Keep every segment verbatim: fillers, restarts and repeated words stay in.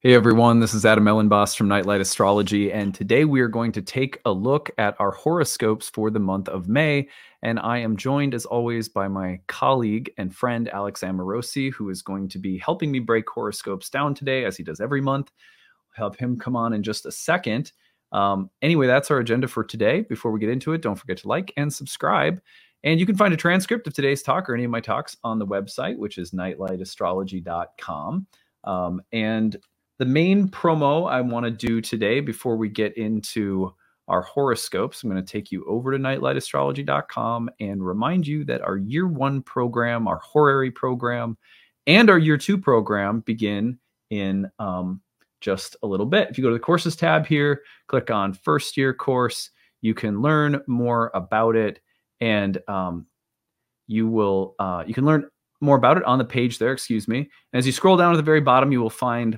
Hey everyone, this is Adam Ellenboss from Nightlight Astrology, and today we are going to take a look at our horoscopes for the month of May. And I am joined, as always, by my colleague and friend Alex Amorosi, who is going to be helping me break horoscopes down today, as he does every month. I'll have him come on in just a second. Um, anyway, that's our agenda for today. Before we get into it, don't forget to like and subscribe. And you can find a transcript of today's talk or any of my talks on the website, which is nightlight astrology dot com. Um, and the main promo I want to do today before we get into our horoscopes, I'm going to take you over to nightlight astrology dot com and remind you that our year one program, our horary program, and our year two program begin in um, just a little bit. If you go to the courses tab here, click on first year course, you can learn more about it, and um, you will uh, you can learn more about it on the page there, excuse me. And as you scroll down to the very bottom, you will find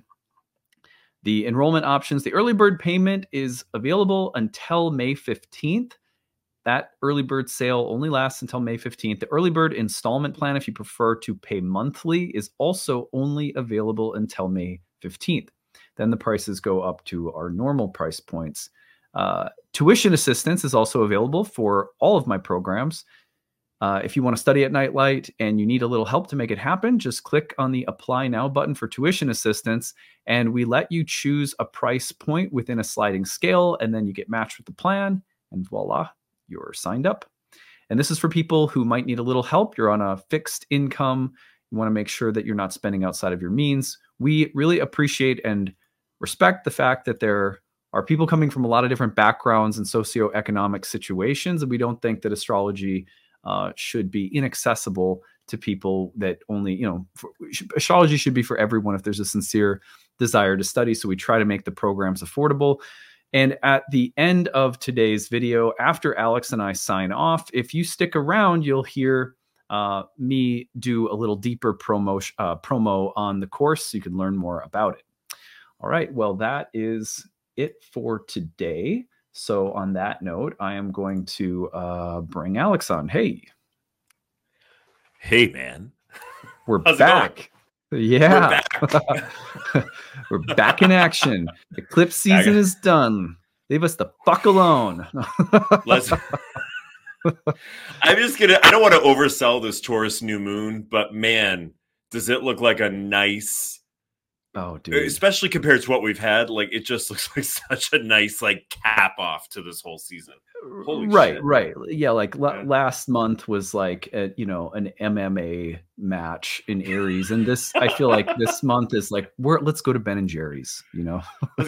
the enrollment options. The early bird payment is available until May fifteenth. That early bird sale only lasts until May fifteenth. The early bird installment plan, if you prefer to pay monthly, is also only available until May fifteenth. Then the prices go up to our normal price points. Uh, tuition assistance is also available for all of my programs. Uh, if you want to study at Nightlight and you need a little help to make it happen, just click on the Apply Now button for tuition assistance, and we let you choose a price point within a sliding scale, and then you get matched with the plan, and voila, you're signed up. And this is for people who might need a little help. You're on a fixed income. You want to make sure that you're not spending outside of your means. We really appreciate and respect the fact that there are people coming from a lot of different backgrounds and socioeconomic situations, and we don't think that astrology Uh, should be inaccessible to people that only, you know, for, astrology should be for everyone if there's a sincere desire to study. So we try to make the programs affordable. And at the end of today's video, after Alex and I sign off, if you stick around, you'll hear uh, me do a little deeper promo, uh, promo on the course so you can learn more about it. All right, well, that is it for today. So on that note, I am going to uh, bring Alex on. Hey. Hey, man. We're How's back. Yeah. We're back. We're back in action. Eclipse season is done. Leave us the fuck alone. Let's. I'm just going to, I don't want to oversell this Taurus new moon, but man, does it look like a nice. Oh, dude. Especially compared to what we've had, like it just looks like such a nice like cap off to this whole season. Holy right, shit. right. Yeah, like yeah. L- last month was like a, you know, an M M A match in Aries, and this I feel like this month is like we're let's go to Ben and Jerry's, you know.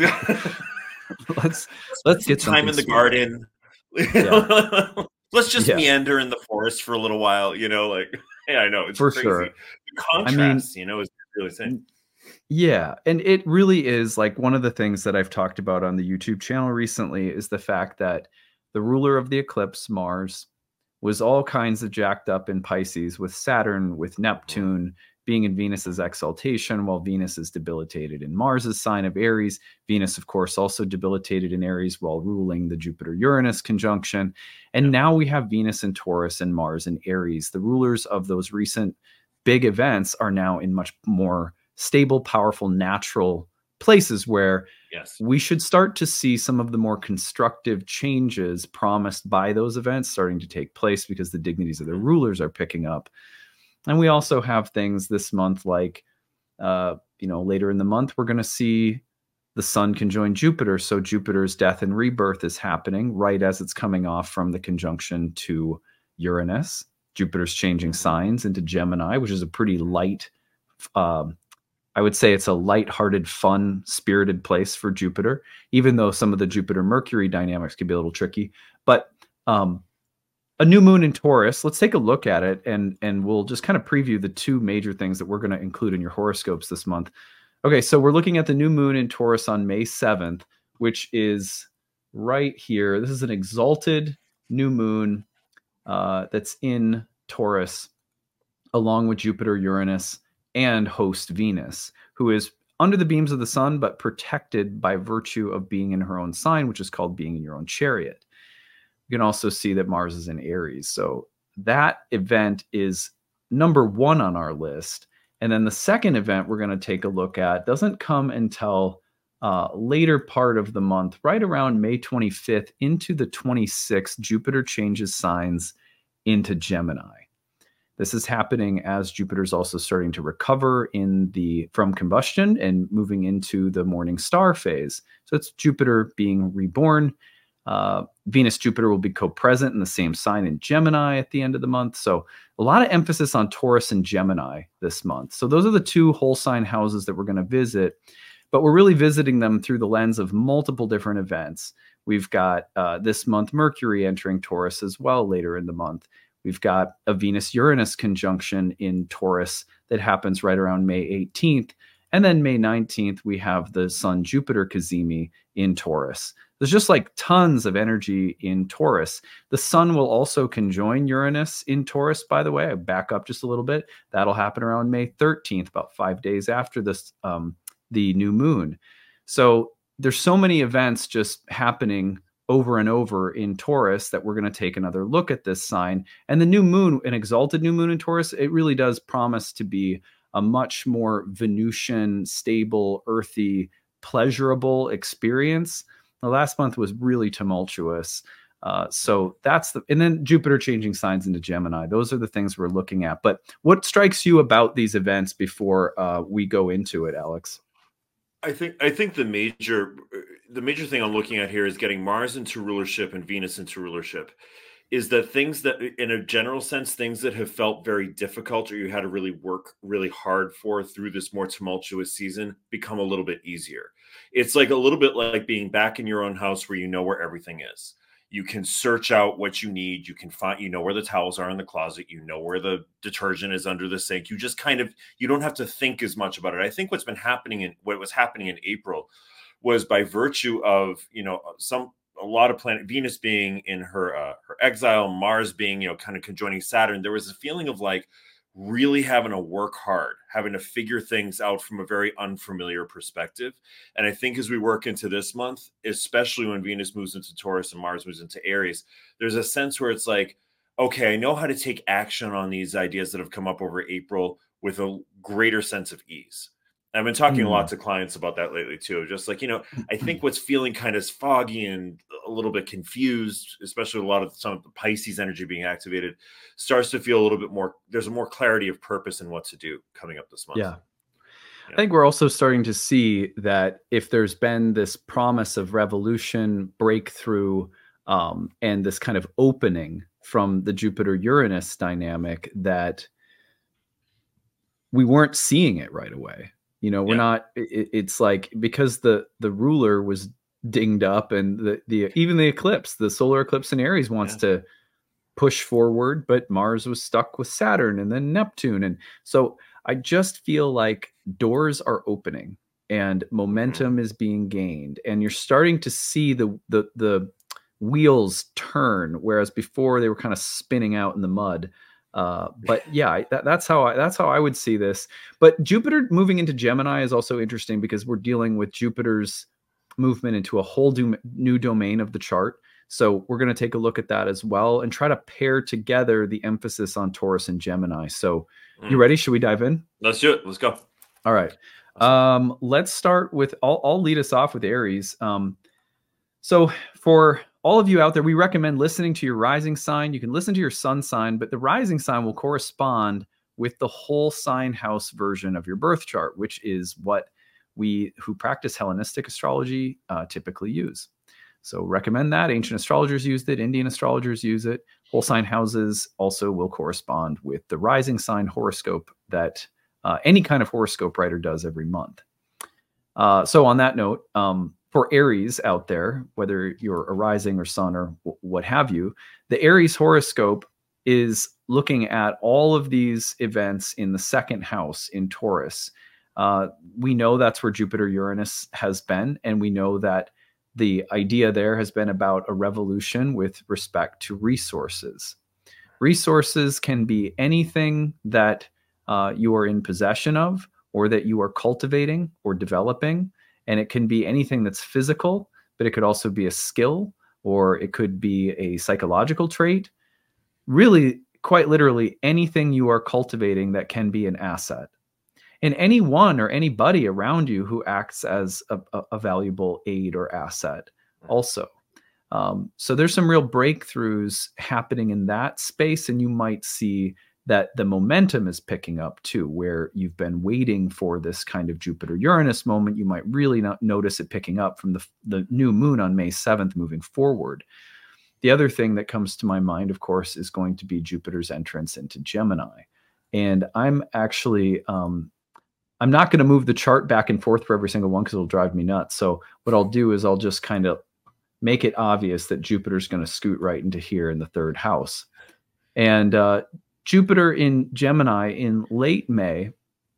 let's let's get some time in the sweet. garden. Yeah. Let's just yeah. meander in the forest for a little while, you know, like yeah, I know it's for crazy. sure. The contrast, I mean, you know, is really insane. Yeah. And it really is like one of the things that I've talked about on the YouTube channel recently is the fact that the ruler of the eclipse, Mars, was all kinds of jacked up in Pisces with Saturn, with Neptune being in Venus's exaltation, while Venus is debilitated in Mars's sign of Aries. Venus, of course, also debilitated in Aries while ruling the Jupiter-Uranus conjunction. And now we have Venus in Taurus and Mars in Aries. The rulers of those recent big events are now in much more stable, powerful, natural places where yes. we should start to see some of the more constructive changes promised by those events starting to take place because the dignities of the rulers are picking up. And we also have things this month like, uh, you know, later in the month, we're going to see the sun conjoin Jupiter. So Jupiter's death and rebirth is happening right as it's coming off from the conjunction to Uranus. Jupiter's changing signs into Gemini, which is a pretty light, um, I would say it's a lighthearted, fun, spirited place for Jupiter, even though some of the Jupiter-Mercury dynamics can be a little tricky. But um, a new moon in Taurus, let's take a look at it, and, and we'll just kind of preview the two major things that we're going to include in your horoscopes this month. Okay, so we're looking at the new moon in Taurus on May seventh, which is right here. This is an exalted new moon uh, that's in Taurus, along with Jupiter, Uranus, and host Venus, who is under the beams of the sun, but protected by virtue of being in her own sign, which is called being in your own chariot. You can also see that Mars is in Aries. So that event is number one on our list. And then the second event we're going to take a look at doesn't come until uh, later part of the month, right around May twenty-fifth into the twenty-sixth. Jupiter changes signs into Gemini. This is happening as Jupiter's also starting to recover in the from combustion and moving into the morning star phase. So it's Jupiter being reborn. Uh, Venus Jupiter will be co-present in the same sign in Gemini at the end of the month. So a lot of emphasis on Taurus and Gemini this month. So those are the two whole sign houses that we're going to visit, but we're really visiting them through the lens of multiple different events. We've got uh, this month Mercury entering Taurus as well later in the month. We've got a Venus-Uranus conjunction in Taurus that happens right around May eighteenth. And then May nineteenth, we have the Sun-Jupiter cazimi in Taurus. There's just like tons of energy in Taurus. The Sun will also conjoin Uranus in Taurus, by the way. I back up just a little bit. That'll happen around May thirteenth, about five days after this, um, the new moon. So there's so many events just happening over and over in Taurus that we're going to take another look at this sign. And the new moon, an exalted new moon in Taurus, it really does promise to be a much more Venusian, stable, earthy, pleasurable experience. The last month was really tumultuous. Uh, so that's the, and then Jupiter changing signs into Gemini. Those are the things we're looking at. But what strikes you about these events before uh, we go into it, Alex? I think I think the major the major thing I'm looking at here is getting Mars into rulership and Venus into rulership. Is that things that, in a general sense, things that have felt very difficult or you had to really work really hard for through this more tumultuous season become a little bit easier. It's like a little bit like being back in your own house where you know where everything is. You can search out what you need. You can find, you know where the towels are in the closet. You know where the detergent is under the sink. You just kind of, you don't have to think as much about it. I think what's been happening in, what was happening in April was by virtue of, you know, some, a lot of planet Venus being in her uh, her exile, Mars being, you know, kind of conjoining Saturn, there was a feeling of like really having to work hard, having to figure things out from a very unfamiliar perspective. And I think as we work into this month, especially when Venus moves into Taurus and Mars moves into Aries, there's a sense where it's like, okay, I know how to take action on these ideas that have come up over April with a greater sense of ease. I've been talking mm. a lot to clients about that lately too. Just like, you know, I think what's feeling kind of foggy and a little bit confused, especially with a lot of some of the Pisces energy being activated, starts to feel a little bit more, there's a more clarity of purpose in what to do coming up this month. Yeah. yeah. I think we're also starting to see that if there's been this promise of revolution, breakthrough, um, and this kind of opening from the Jupiter-Uranus dynamic, that we weren't seeing it right away. You know, we're yeah. not, it, it's like, because the, the ruler was dinged up and the, the, even the eclipse, the solar eclipse in Aries wants yeah. to push forward, but Mars was stuck with Saturn and then Neptune. And so I just feel like doors are opening and momentum mm-hmm. is being gained, and you're starting to see the, the, the wheels turn, whereas before they were kind of spinning out in the mud. Uh, but yeah, that, that's how I, that's how I would see this. But Jupiter moving into Gemini is also interesting because we're dealing with Jupiter's movement into a whole do, new domain of the chart. So we're going to take a look at that as well and try to pair together the emphasis on Taurus and Gemini. So mm. you ready? Should we dive in? Let's do it. Let's go. All right. Um, let's start with, I'll, I'll lead us off with Aries. Um, so for all of you out there, we recommend listening to your rising sign. You can listen to your sun sign, but the rising sign will correspond with the whole sign house version of your birth chart, which is what we who practice Hellenistic astrology uh, typically use. So recommend that. Ancient astrologers used it. Indian astrologers use it. Whole sign houses also will correspond with the rising sign horoscope that uh, any kind of horoscope writer does every month. Uh, so on that note, um, for Aries out there, whether you're a rising or sun or w- what have you, the Aries horoscope is looking at all of these events in the second house in Taurus. Uh, we know that's where Jupiter-Uranus has been, and we know that the idea there has been about a revolution with respect to resources. Resources can be anything that uh, you are in possession of or that you are cultivating or developing. And it can be anything that's physical, but it could also be a skill, or it could be a psychological trait. Really, quite literally, anything you are cultivating that can be an asset. and anyone or anybody around you who acts as a, a, a valuable aid or asset also. Um, so there's some real breakthroughs happening in that space, and you might see that the momentum is picking up too, where you've been waiting for this kind of Jupiter-Uranus moment. You might really not notice it picking up from the, the new moon on May seventh moving forward. The other thing that comes to my mind, of course, is going to be Jupiter's entrance into Gemini. And I'm actually, um, I'm not going to move the chart back and forth for every single one because it'll drive me nuts. So what I'll do is I'll just kind of make it obvious that Jupiter's going to scoot right into here in the third house. And uh, Jupiter in Gemini in late May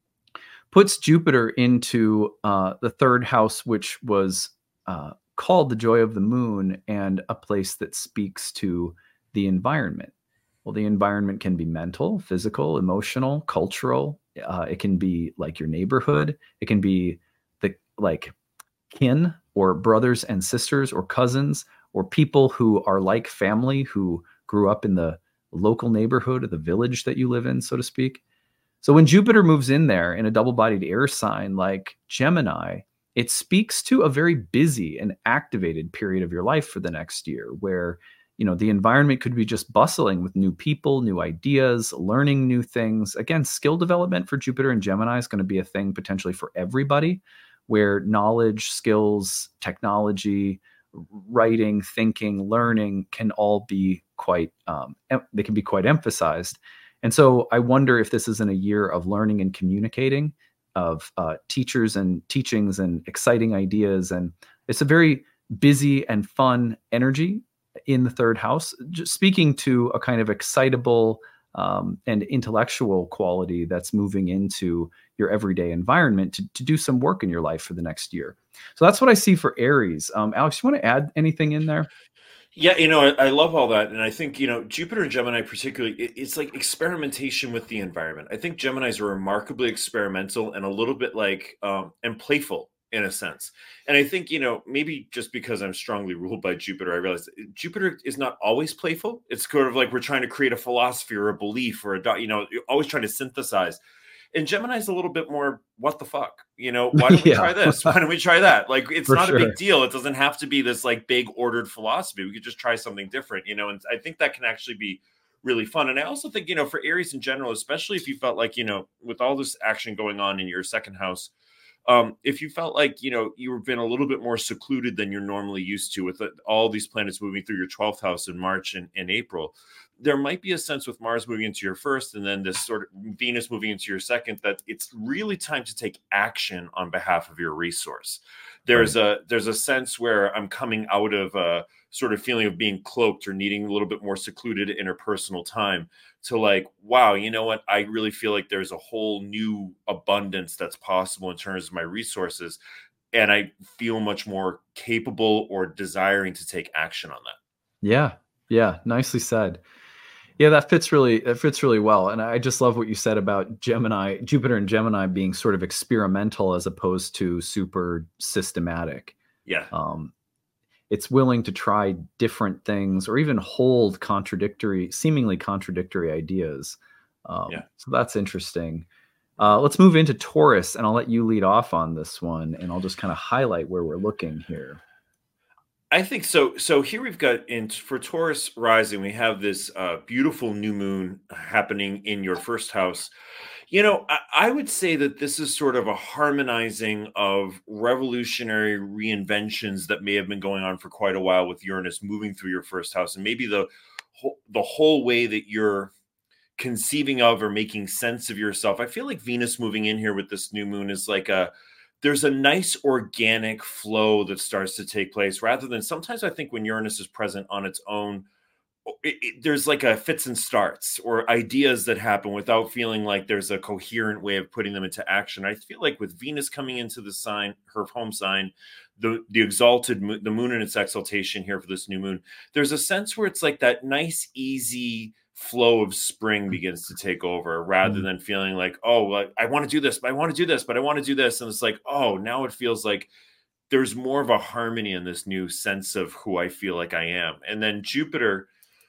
puts Jupiter into uh, the third house, which was uh, called the joy of the moon, and a place that speaks to the environment. Well, the environment can be mental, physical, emotional, cultural. Uh, it can be like your neighborhood. It can be the like kin or brothers and sisters or cousins or people who are like family who grew up in the local neighborhood or the village that you live in, so to speak. So when Jupiter moves in there in a double-bodied air sign like Gemini, it speaks to a very busy and activated period of your life for the next year where, you know, the environment could be just bustling with new people, new ideas, learning new things. Again, skill development for Jupiter and Gemini is going to be a thing potentially for everybody, where knowledge, skills, technology, writing, thinking, learning can all be quite, um, they can be quite emphasized. And so I wonder if this isn't a year of learning and communicating, of uh, teachers and teachings and exciting ideas. And it's a very busy and fun energy in the third house, just speaking to a kind of excitable um, and intellectual quality that's moving into your everyday environment to, to do some work in your life for the next year. So that's what I see for Aries. Um, Alex, you want to add anything in there? Yeah, you know, I, I love all that. And I think, you know, Jupiter and Gemini particularly, it, it's like experimentation with the environment. I think Geminis are remarkably experimental and a little bit like, um, and playful in a sense. And I think, you know, maybe just because I'm strongly ruled by Jupiter, I realize Jupiter is not always playful. It's sort of like we're trying to create a philosophy or a belief or a, you know, you're always trying to synthesize. And Gemini's a little bit more, what the fuck? You know, why don't we Yeah. try this? Why don't we try that? Like, it's For not sure. a big deal. It doesn't have to be this like big ordered philosophy. We could just try something different, you know, and I think that can actually be really fun. And I also think, you know, for Aries in general, especially if you felt like, you know, with all this action going on in your second house, um, if you felt like, you know, you've been a little bit more secluded than you're normally used to with all these planets moving through your twelfth house in March and, and April, there might be a sense with Mars moving into your first and then this sort of Venus moving into your second that it's really time to take action on behalf of your resource. There's right. a there's a sense where I'm coming out of a sort of feeling of being cloaked or needing a little bit more secluded interpersonal time to like, wow, you know what? I really feel like there's a whole new abundance that's possible in terms of my resources. And I feel much more capable or desiring to take action on that. Yeah. Yeah. Nicely said. Yeah, that fits really, that fits really well. And I just love what you said about Gemini, Jupiter and Gemini being sort of experimental as opposed to super systematic. Yeah. Um, it's willing to try different things or even hold contradictory, seemingly contradictory ideas. Um, yeah. So that's interesting. Uh, let's move into Taurus, and I'll let you lead off on this one, and I'll just kind of highlight where we're looking here. I think so. So here we've got in for Taurus rising, we have this uh, beautiful new moon happening in your first house. You know, I, I would say that this is sort of a harmonizing of revolutionary reinventions that may have been going on for quite a while with Uranus moving through your first house, and maybe the whole, the whole way that you're conceiving of or making sense of yourself. I feel like Venus moving in here with this new moon is like a there's a nice organic flow that starts to take place rather than sometimes I think when Uranus is present on its own, it, it, there's like a fits and starts or ideas that happen without feeling like there's a coherent way of putting them into action. I feel like with Venus coming into the sign, her home sign, the, the exalted, the moon in its exaltation here for this new moon, there's a sense where it's like that nice, easy flow of spring begins to take over rather than feeling like, oh, like, I want to do this, but I want to do this, but I want to do this. And it's like, oh, now it feels like there's more of a harmony in this new sense of who I feel like I am. And then Jupiter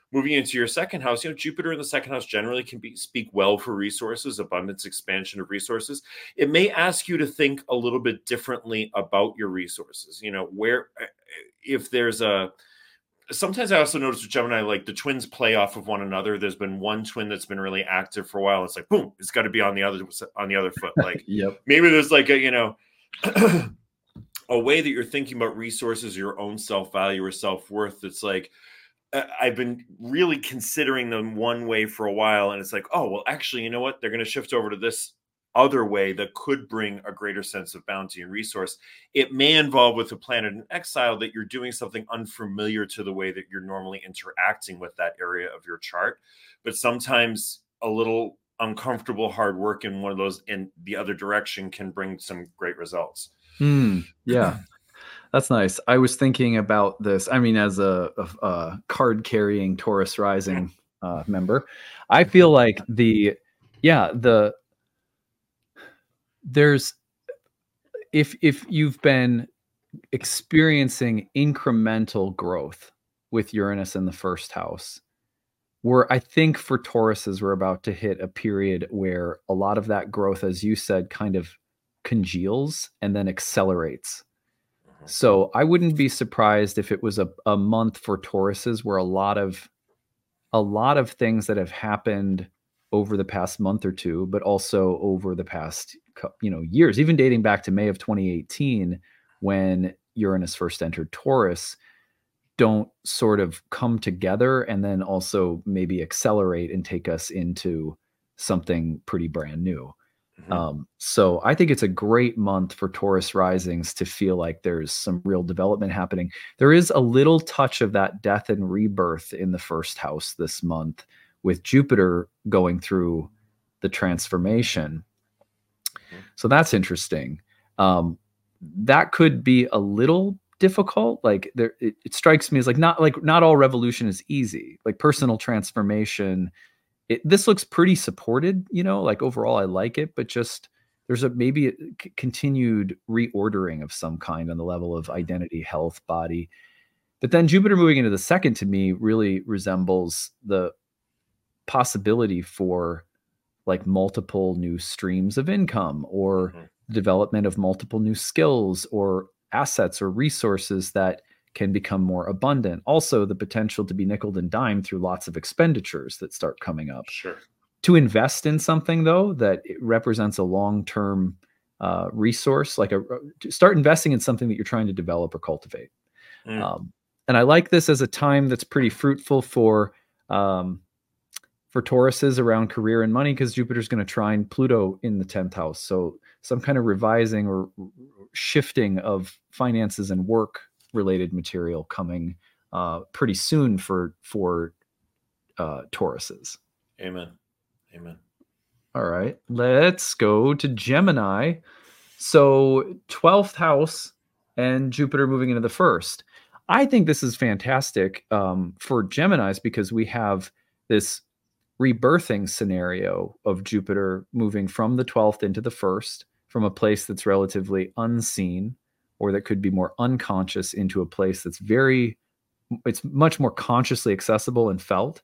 moving into your second house, you know, Jupiter in the second house generally can be speak well for resources, abundance, expansion of resources. It may ask you to think a little bit differently about your resources. You know, where if there's a sometimes I also notice with Gemini, like the twins play off of one another. There's been one twin that's been really active for a while. It's like, boom, it's got to be on the other on the other foot. Like, yep. Maybe there's like a, you know, a way that you're thinking about resources, your own self-value or self-worth. It's like, I've been really considering them one way for a while. And it's like, oh, well, actually, you know what? They're going to shift over to this other way that could bring a greater sense of bounty and resource. It may involve with a planet in exile that you're doing something unfamiliar to the way that you're normally interacting with that area of your chart. But sometimes a little uncomfortable hard work in one of those in the other direction can bring some great results. Mm, yeah. That's nice. I was thinking about this. I mean, as a, a, a card-carrying Taurus rising uh, member, I feel like the, yeah, the there's if if you've been experiencing incremental growth with Uranus in the first house, where I think for Tauruses we're about to hit a period where a lot of that growth, as you said, kind of congeals and then accelerates. So I wouldn't be surprised if it was a, a month for Tauruses where a lot of a lot of things that have happened over the past month or two, but also over the past you know years, even dating back to May of twenty eighteen when Uranus first entered Taurus, don't sort of come together and then also maybe accelerate and take us into something pretty brand new. Mm-hmm. Um, so I think it's a great month for Taurus risings to feel like there's some real development happening. There is a little touch of that death and rebirth in the first house this month with Jupiter going through the transformation. Mm-hmm. So that's interesting. Um, that could be a little difficult. Like there, it, it strikes me as like not like not all revolution is easy. Like personal transformation, It, this looks pretty supported, you know, like overall I like it, but just there's a maybe a c- continued reordering of some kind on the level of identity, health, body. But then Jupiter moving into the second to me really resembles the possibility for like multiple new streams of income or mm-hmm. development of multiple new skills or assets or resources that can become more abundant. Also, the potential to be nickeled and dimed through lots of expenditures that start coming up. Sure. To invest in something, though, that it represents a long-term uh, resource, like a to start investing in something that you're trying to develop or cultivate. Mm. Um, and I like this as a time that's pretty fruitful for um, for Tauruses around career and money, because Jupiter's going to trine Pluto in the tenth house. So some kind of revising or shifting of finances and work related material coming uh, pretty soon for for uh, Tauruses. Amen. Amen. All right, let's go to Gemini. So twelfth house and Jupiter moving into the first. I think this is fantastic um, for Geminis because we have this rebirthing scenario of Jupiter moving from the twelfth into the first, from a place that's relatively unseen or that could be more unconscious into a place that's very, it's much more consciously accessible and felt.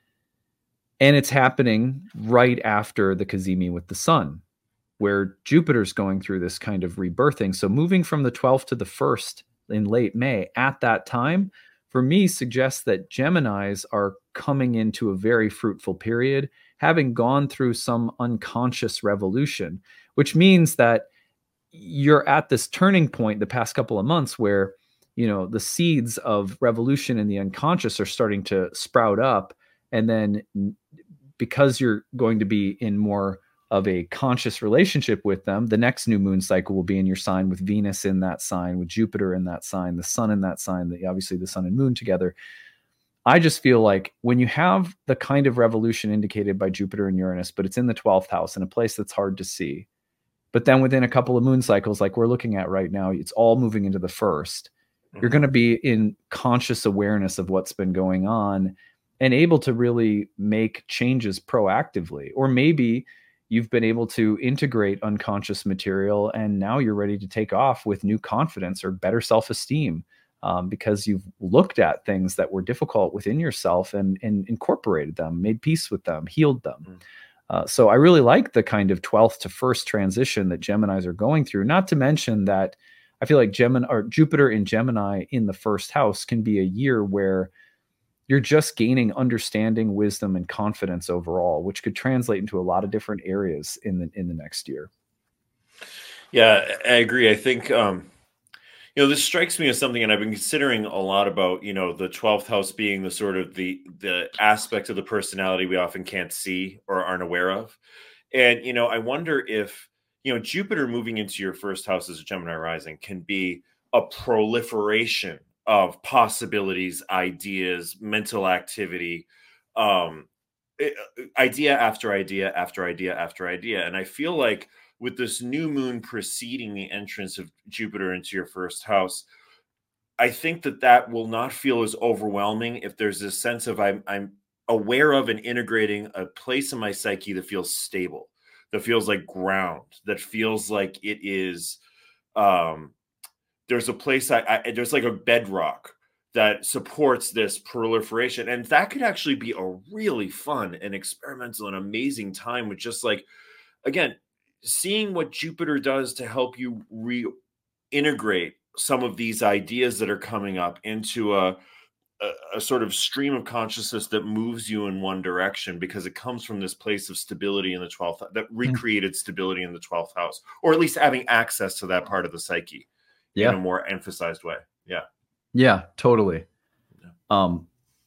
And it's happening right after the Cazimi with the sun, where Jupiter's going through this kind of rebirthing. So moving from the twelfth to the first in late May at that time, for me, suggests that Geminis are coming into a very fruitful period, having gone through some unconscious revolution, which means that you're at this turning point the past couple of months where, you know, the seeds of revolution in the unconscious are starting to sprout up. And then because you're going to be in more of a conscious relationship with them, the next new moon cycle will be in your sign with Venus in that sign, with Jupiter in that sign, the sun in that sign, the, obviously the sun and moon together. I just feel like when you have the kind of revolution indicated by Jupiter and Uranus, but it's in the twelfth house in a place that's hard to see, but then within a couple of moon cycles, like we're looking at right now, it's all moving into the first. Mm-hmm. You're going to be in conscious awareness of what's been going on and able to really make changes proactively. Or maybe you've been able to integrate unconscious material and now you're ready to take off with new confidence or better self-esteem. um, because you've looked at things that were difficult within yourself and, and incorporated them, made peace with them, healed them. Mm. Uh, so I really like the kind of twelfth to first transition that Geminis are going through, not to mention that I feel like Gemini or Jupiter in Gemini in the first house can be a year where you're just gaining understanding, wisdom, and confidence overall, which could translate into a lot of different areas in the in the next year. Yeah, I agree. I think um, you know, this strikes me as something, and I've been considering a lot about, you know, the twelfth house being the sort of the the aspect of the personality we often can't see or aren't aware of. And, you know, I wonder if, you know, Jupiter moving into your first house as a Gemini rising can be a proliferation of possibilities, ideas, mental activity, um, idea after idea after idea after idea. And I feel like with this new moon preceding the entrance of Jupiter into your first house, I think that that will not feel as overwhelming if there's this sense of I'm, I'm aware of and integrating a place in my psyche that feels stable, that feels like ground, that feels like it is, um, there's a place, I, I there's like a bedrock that supports this proliferation. And that could actually be a really fun and experimental and amazing time with just like, again, seeing what Jupiter does to help you reintegrate some of these ideas that are coming up into a, a, a sort of stream of consciousness that moves you in one direction, because it comes from this place of stability in the twelfth, that recreated stability in the twelfth house, or at least having access to that part of the psyche yeah. in a more emphasized way. Yeah. Yeah, totally. Yeah. Um,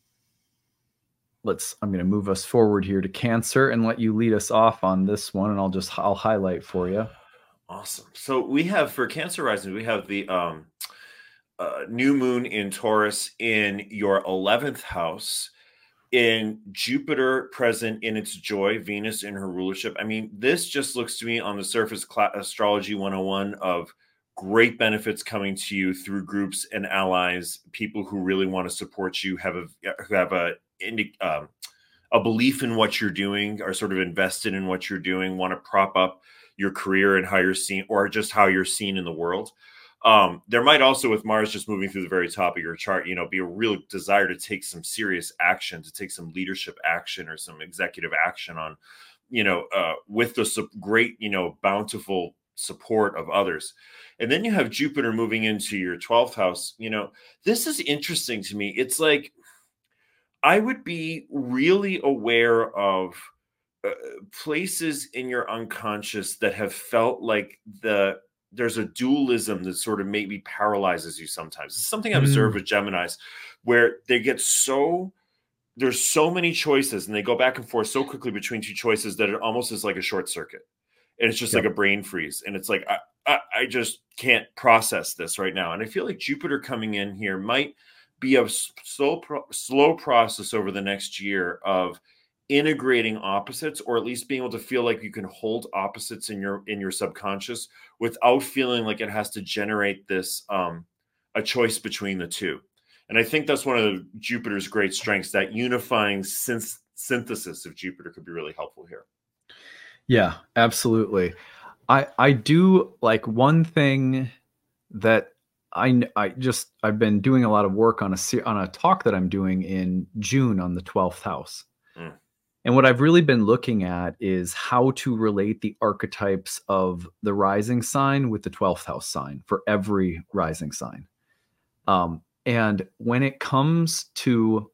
let's, I'm going to move us forward here to Cancer and let you lead us off on this one. And I'll just, I'll highlight for you. Awesome. So we have, for Cancer rising, we have the um, uh, new moon in Taurus in your eleventh house, in Jupiter present in its joy, Venus in her rulership. I mean, this just looks to me on the surface, astrology one oh one, of great benefits coming to you through groups and allies, people who really want to support you, have a who have a um, a belief in what you're doing, are sort of invested in what you're doing, want to prop up your career and how you're seen, or just how you're seen in the world. Um, there might also, with Mars just moving through the very top of your chart, you know, be a real desire to take some serious action, to take some leadership action or some executive action on, you know, uh, with the great, you know, bountiful support of others. And then you have Jupiter moving into your twelfth house. You know, this is interesting to me. It's like, I would be really aware of uh, places in your unconscious that have felt like the there's a dualism that sort of maybe paralyzes you sometimes. It's something I've mm. observed with Geminis, where they get so, there's so many choices and they go back and forth so quickly between two choices that it almost is like a short circuit. And it's just yep. like a brain freeze. And it's like, I, I, I just can't process this right now. And I feel like Jupiter coming in here might be a slow, pro- slow process over the next year of integrating opposites, or at least being able to feel like you can hold opposites in your in your subconscious without feeling like it has to generate this um, a choice between the two. And I think that's one of Jupiter's great strengths. That unifying synth- synthesis of Jupiter could be really helpful here. Yeah, absolutely. I I do like one thing that I I just I've been doing a lot of work on a on a talk that I'm doing in June on the twelfth house. Mm. And what I've really been looking at is how to relate the archetypes of the rising sign with the twelfth house sign for every rising sign. Um, and when it comes to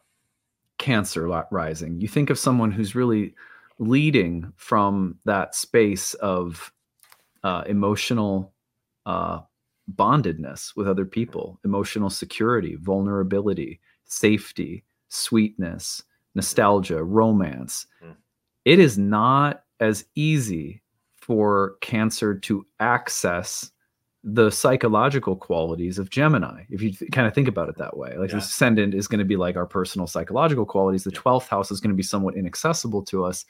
Cancer rising, you think of someone who's really leading from that space of uh, emotional uh, bondedness with other people, emotional security, vulnerability, safety, sweetness, nostalgia, romance. Mm. It is not as easy for Cancer to access the psychological qualities of Gemini, if you th- kind of think about it that way. Like yeah. the ascendant is going to be like our personal psychological qualities. The twelfth house is going to be somewhat inaccessible to us.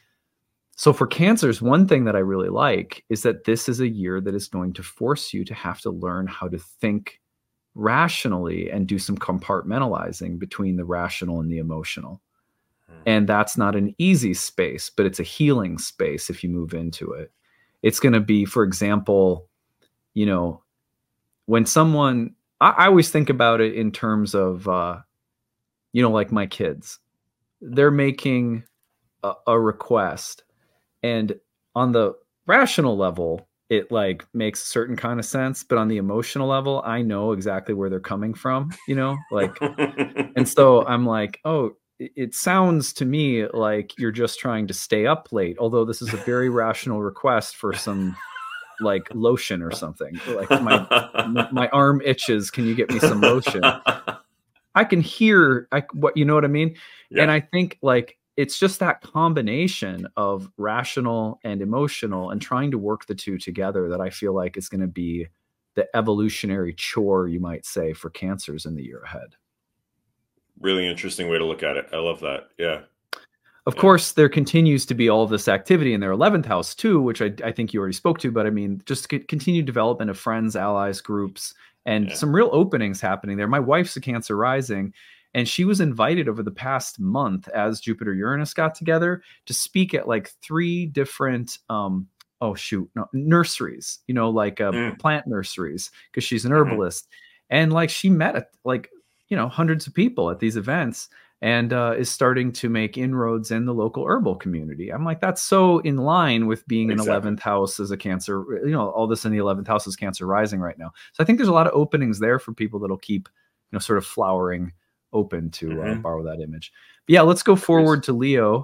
So for Cancers, one thing that I really like is that this is a year that is going to force you to have to learn how to think rationally and do some compartmentalizing between the rational and the emotional. And that's not an easy space, but it's a healing space if you move into it. It's going to be, for example, you know, when someone I, I always think about it in terms of, uh, you know, like my kids, they're making a, a request, and on the rational level, it like makes a certain kind of sense, but on the emotional level, I know exactly where they're coming from, you know, like, and so I'm like, oh, it, it sounds to me like you're just trying to stay up late, although this is a very rational request for some like lotion or something. Like my my arm itches, can you get me some lotion? I can hear I, what you know what I mean? Yeah. And I think like it's just that combination of rational and emotional and trying to work the two together that I feel like is going to be the evolutionary chore, you might say, for cancers in the year ahead. Really interesting way to look at it. I love that. Yeah. Of Yeah. course, there continues to be all of this activity in their eleventh house too, which I, I think you already spoke to, but I mean, just continued development of friends, allies, groups, and Yeah. some real openings happening there. My wife's a Cancer rising, and she was invited over the past month as Jupiter Uranus got together to speak at like three different, um, oh shoot, no, nurseries, you know, like uh, Mm. plant nurseries, because she's an Mhm. herbalist. And like she met like, you know, hundreds of people at these events, and uh, is starting to make inroads in the local herbal community. I'm like, that's so in line with being an Exactly. eleventh house as a Cancer, you know, all this in the eleventh house is Cancer rising right now. So I think there's a lot of openings there for people that'll keep, you know, sort of flowering open to Mhm. uh, borrow that image. But yeah, let's go forward to Leo.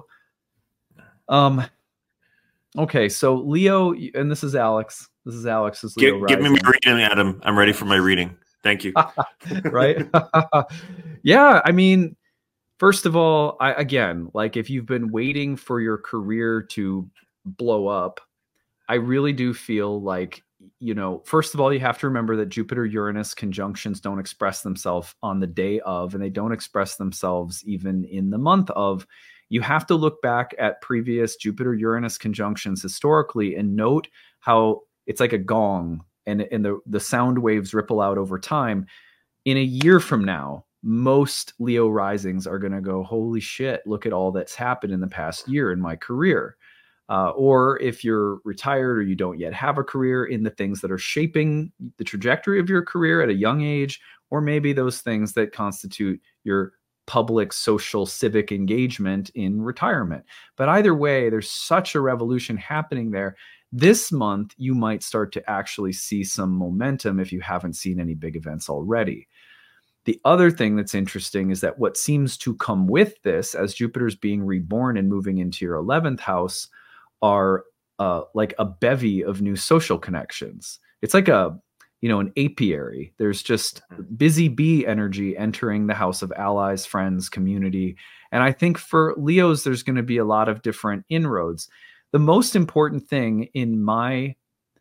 Um, okay, so Leo, and this is Alex. This is Alex's Leo Give, rising. give me my reading, Adam. I'm ready for my reading. Thank you. Right? Yeah, I mean, first of all, I, again, like if you've been waiting for your career to blow up, I really do feel like, you know, first of all, you have to remember that Jupiter Uranus conjunctions don't express themselves on the day of, and they don't express themselves even in the month of. You have to look back at previous Jupiter Uranus conjunctions historically and note how it's like a gong, and, and the, the sound waves ripple out over time. In a year from now, most Leo risings are going to go, holy shit, look at all that's happened in the past year in my career. Uh, or if you're retired or you don't yet have a career, in the things that are shaping the trajectory of your career at a young age, or maybe those things that constitute your public, social, civic engagement in retirement. But either way, there's such a revolution happening there. This month, you might start to actually see some momentum if you haven't seen any big events already. The other thing that's interesting is that what seems to come with this, as Jupiter's being reborn and moving into your eleventh house, are uh, like a bevy of new social connections. It's like a, you know, an apiary. There's just busy bee energy entering the house of allies, friends, community. And I think for Leos, there's going to be a lot of different inroads. The most important thing in my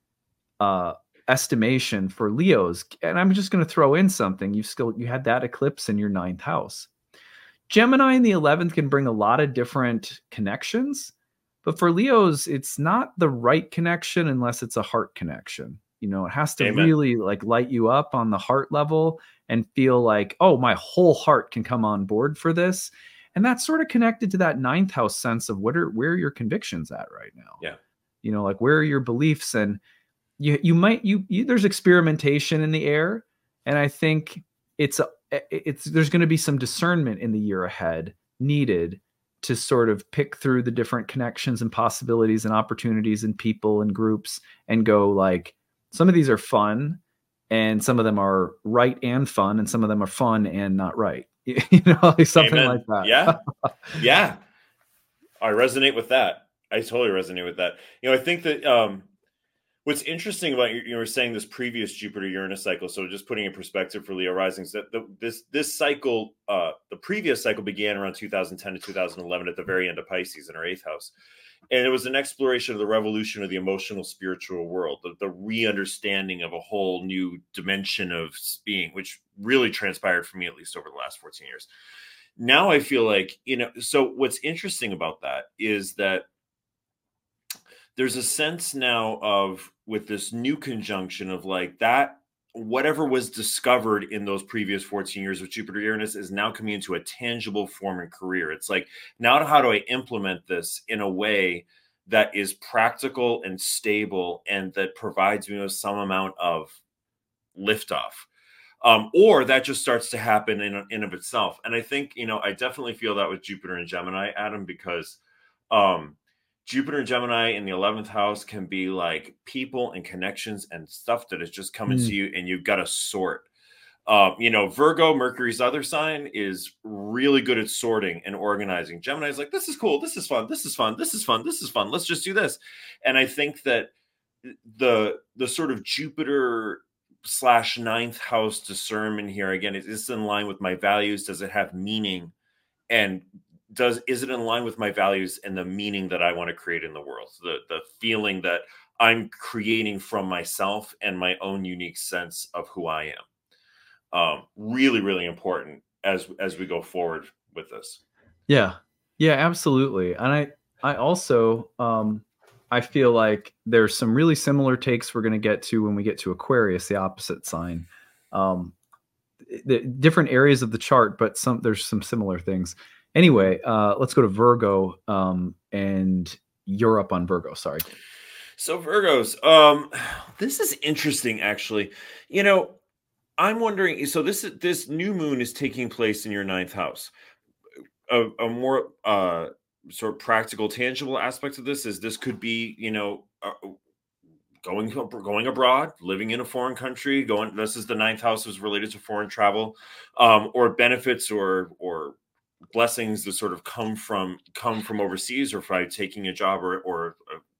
uh, estimation for Leos, and I'm just going to throw in something. You still you had that eclipse in your ninth house. Gemini in the eleventh can bring a lot of different connections, but for Leos, it's not the right connection unless it's a heart connection. You know, it has to Amen. really like light you up on the heart level and feel like, oh, my whole heart can come on board for this. And that's sort of connected to that ninth house sense of what are where are your convictions at right now? Yeah. You know, like where are your beliefs? And you you might you, you there's experimentation in the air, and I think it's a, it's there's going to be some discernment in the year ahead needed to sort of pick through the different connections and possibilities and opportunities and people and groups and go like, some of these are fun and some of them are right and fun and some of them are fun and not right. You know, like something Amen. like that. Yeah. Yeah. I resonate with that. I totally resonate with that. You know, I think that um, what's interesting about you, you were saying this previous Jupiter Uranus cycle. So just putting in perspective for Leo risings, that the, this this cycle, uh, the previous cycle began around two thousand ten to two thousand eleven at the very end of Pisces in our eighth house, and it was an exploration of the revolution of the emotional spiritual world, the, the re-understanding of a whole new dimension of being, which really transpired for me at least over the last fourteen years. Now I feel like, you know, so what's interesting about that is that there's a sense now of, with this new conjunction of like that, whatever was discovered in those previous fourteen years of Jupiter Uranus is now coming into a tangible form and career. It's like, now how do I implement this in a way that is practical and stable and that provides me with some amount of liftoff? Um, or that just starts to happen in in of itself. And I think, you know, I definitely feel that with Jupiter and Gemini, Adam, because um, Jupiter and Gemini in the eleventh house can be like people and connections and stuff that is just coming Mm. to you, and you've got to sort. Um, you know, Virgo, Mercury's other sign, is really good at sorting and organizing. Gemini is like, this is cool, this is fun, this is fun, this is fun, this is fun. Let's just do this. And I think that the the sort of Jupiter slash ninth house discernment here again, is this in line with my values? Does it have meaning? And does is it in line with my values and the meaning that I want to create in the world? The the feeling that I'm creating from myself and my own unique sense of who I am. Um, really, really important as as we go forward with this. Yeah, yeah, absolutely. And I I also um, I feel like there's some really similar takes we're going to get to when we get to Aquarius, the opposite sign. Um, the different areas of the chart, but some there's some similar things. Anyway, uh, let's go to Virgo, um, and you're up on Virgo. Sorry. So Virgos, um, this is interesting, actually. You know, I'm wondering. So this is this new moon is taking place in your ninth house. A, a more uh, sort of practical, tangible aspect of this is this could be, you know, uh, going going abroad, living in a foreign country. Going. This is the ninth house is related to foreign travel, um, or benefits or or blessings that sort of come from come from overseas, or by taking a job or or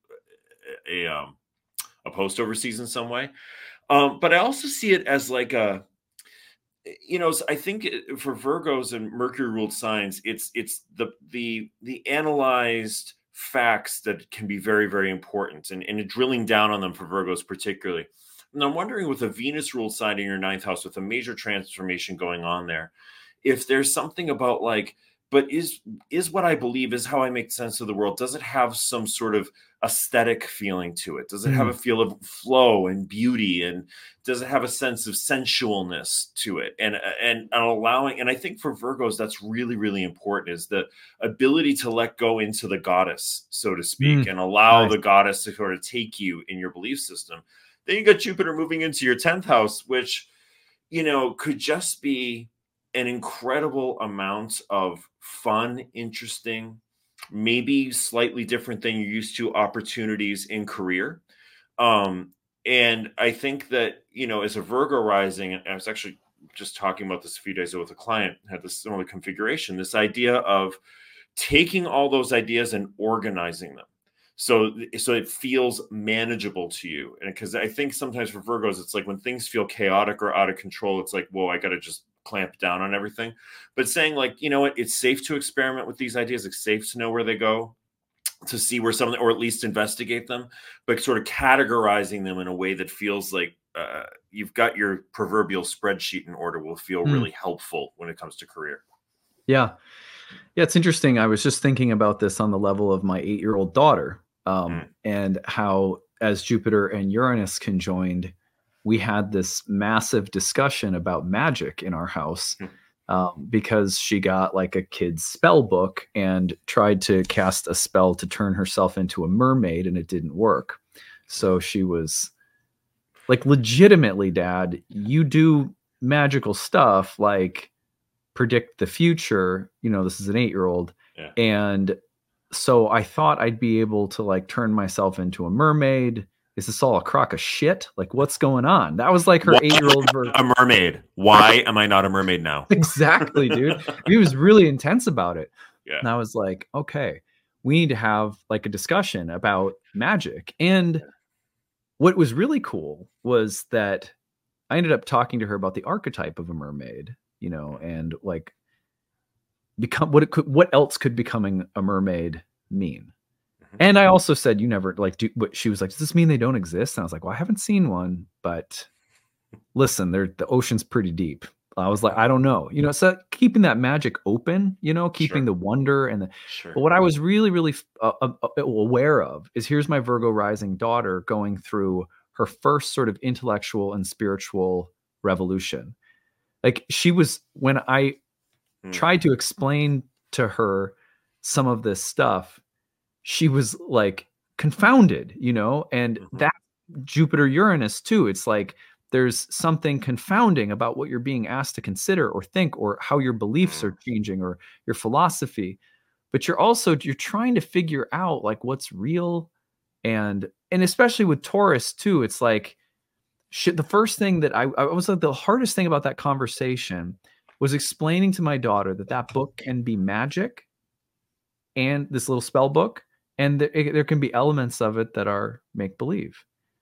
a, a, um, a post overseas in some way. Um, but I also see it as like a, you know, I think for Virgos and Mercury ruled signs, it's it's the the the analyzed facts that can be very, very important, and, and drilling down on them for Virgos particularly. And I'm wondering, with a Venus ruled sign in your ninth house with a major transformation going on there, if there's something about like, but is is what I believe, is how I make sense of the world, does it have some sort of aesthetic feeling to it? Does it have a feel of flow and beauty, and does it have a sense of sensualness to it, and and, and allowing, and I think for Virgos that's really, really important, is the ability to let go into the goddess, so to speak, mm, and allow nice. the goddess to sort of take you in your belief system. Then you got Jupiter moving into your tenth house, which, you know, could just be an incredible amount of fun, interesting, maybe slightly different than you're used to opportunities in career. Um, and I think that, you know, as a Virgo rising, I was actually just talking about this a few days ago with a client, had this similar configuration, this idea of taking all those ideas and organizing them. So, so it feels manageable to you. And because I think sometimes for Virgos, it's like when things feel chaotic or out of control, it's like, whoa, I got to just clamp down on everything. But saying like, you know what, it's safe to experiment with these ideas. It's safe to know where they go, to see where some, or at least investigate them, but sort of categorizing them in a way that feels like uh, you've got your proverbial spreadsheet in order will feel mm. really helpful when it comes to career. Yeah. Yeah. It's interesting. I was just thinking about this on the level of my eight-year-old daughter, um, mm. and how as Jupiter and Uranus conjoined, we had this massive discussion about magic in our house, um, because she got like a kid's spell book and tried to cast a spell to turn herself into a mermaid, and it didn't work. So she was like, legitimately, Dad, you do magical stuff like predict the future. You know, this is an eight-year-old. Yeah. And so I thought I'd be able to like turn myself into a mermaid. Is this all a crock of shit? Like, what's going on? That was like her eight-year-old version. A mermaid. Why am I not a mermaid now? Exactly, dude. He was really intense about it. Yeah. And I was like, okay, we need to have like a discussion about magic. And what was really cool was that I ended up talking to her about the archetype of a mermaid, you know, and like become what it could, what else could becoming a mermaid mean? And I also said, you never like, do what she was like, does this mean they don't exist? And I was like, well, I haven't seen one, but listen, they're, the ocean's pretty deep. I was like, I don't know, you know, so keeping that magic open, you know, keeping sure. the wonder and the, sure. but what I was really, really uh, uh, aware of is here's my Virgo rising daughter going through her first sort of intellectual and spiritual revolution. Like she was, when I hmm. tried to explain to her some of this stuff, she was like confounded, you know, and mm-hmm. that Jupiter Uranus too. It's like there's something confounding about what you're being asked to consider or think, or how your beliefs Mm. are changing, or your philosophy. But you're also you're trying to figure out like what's real, and and especially with Taurus too, it's like shit. The first thing that I, I was like, the hardest thing about that conversation was explaining to my daughter that that book can be magic, and this little spell book, and there, there can be elements of it that are make believe.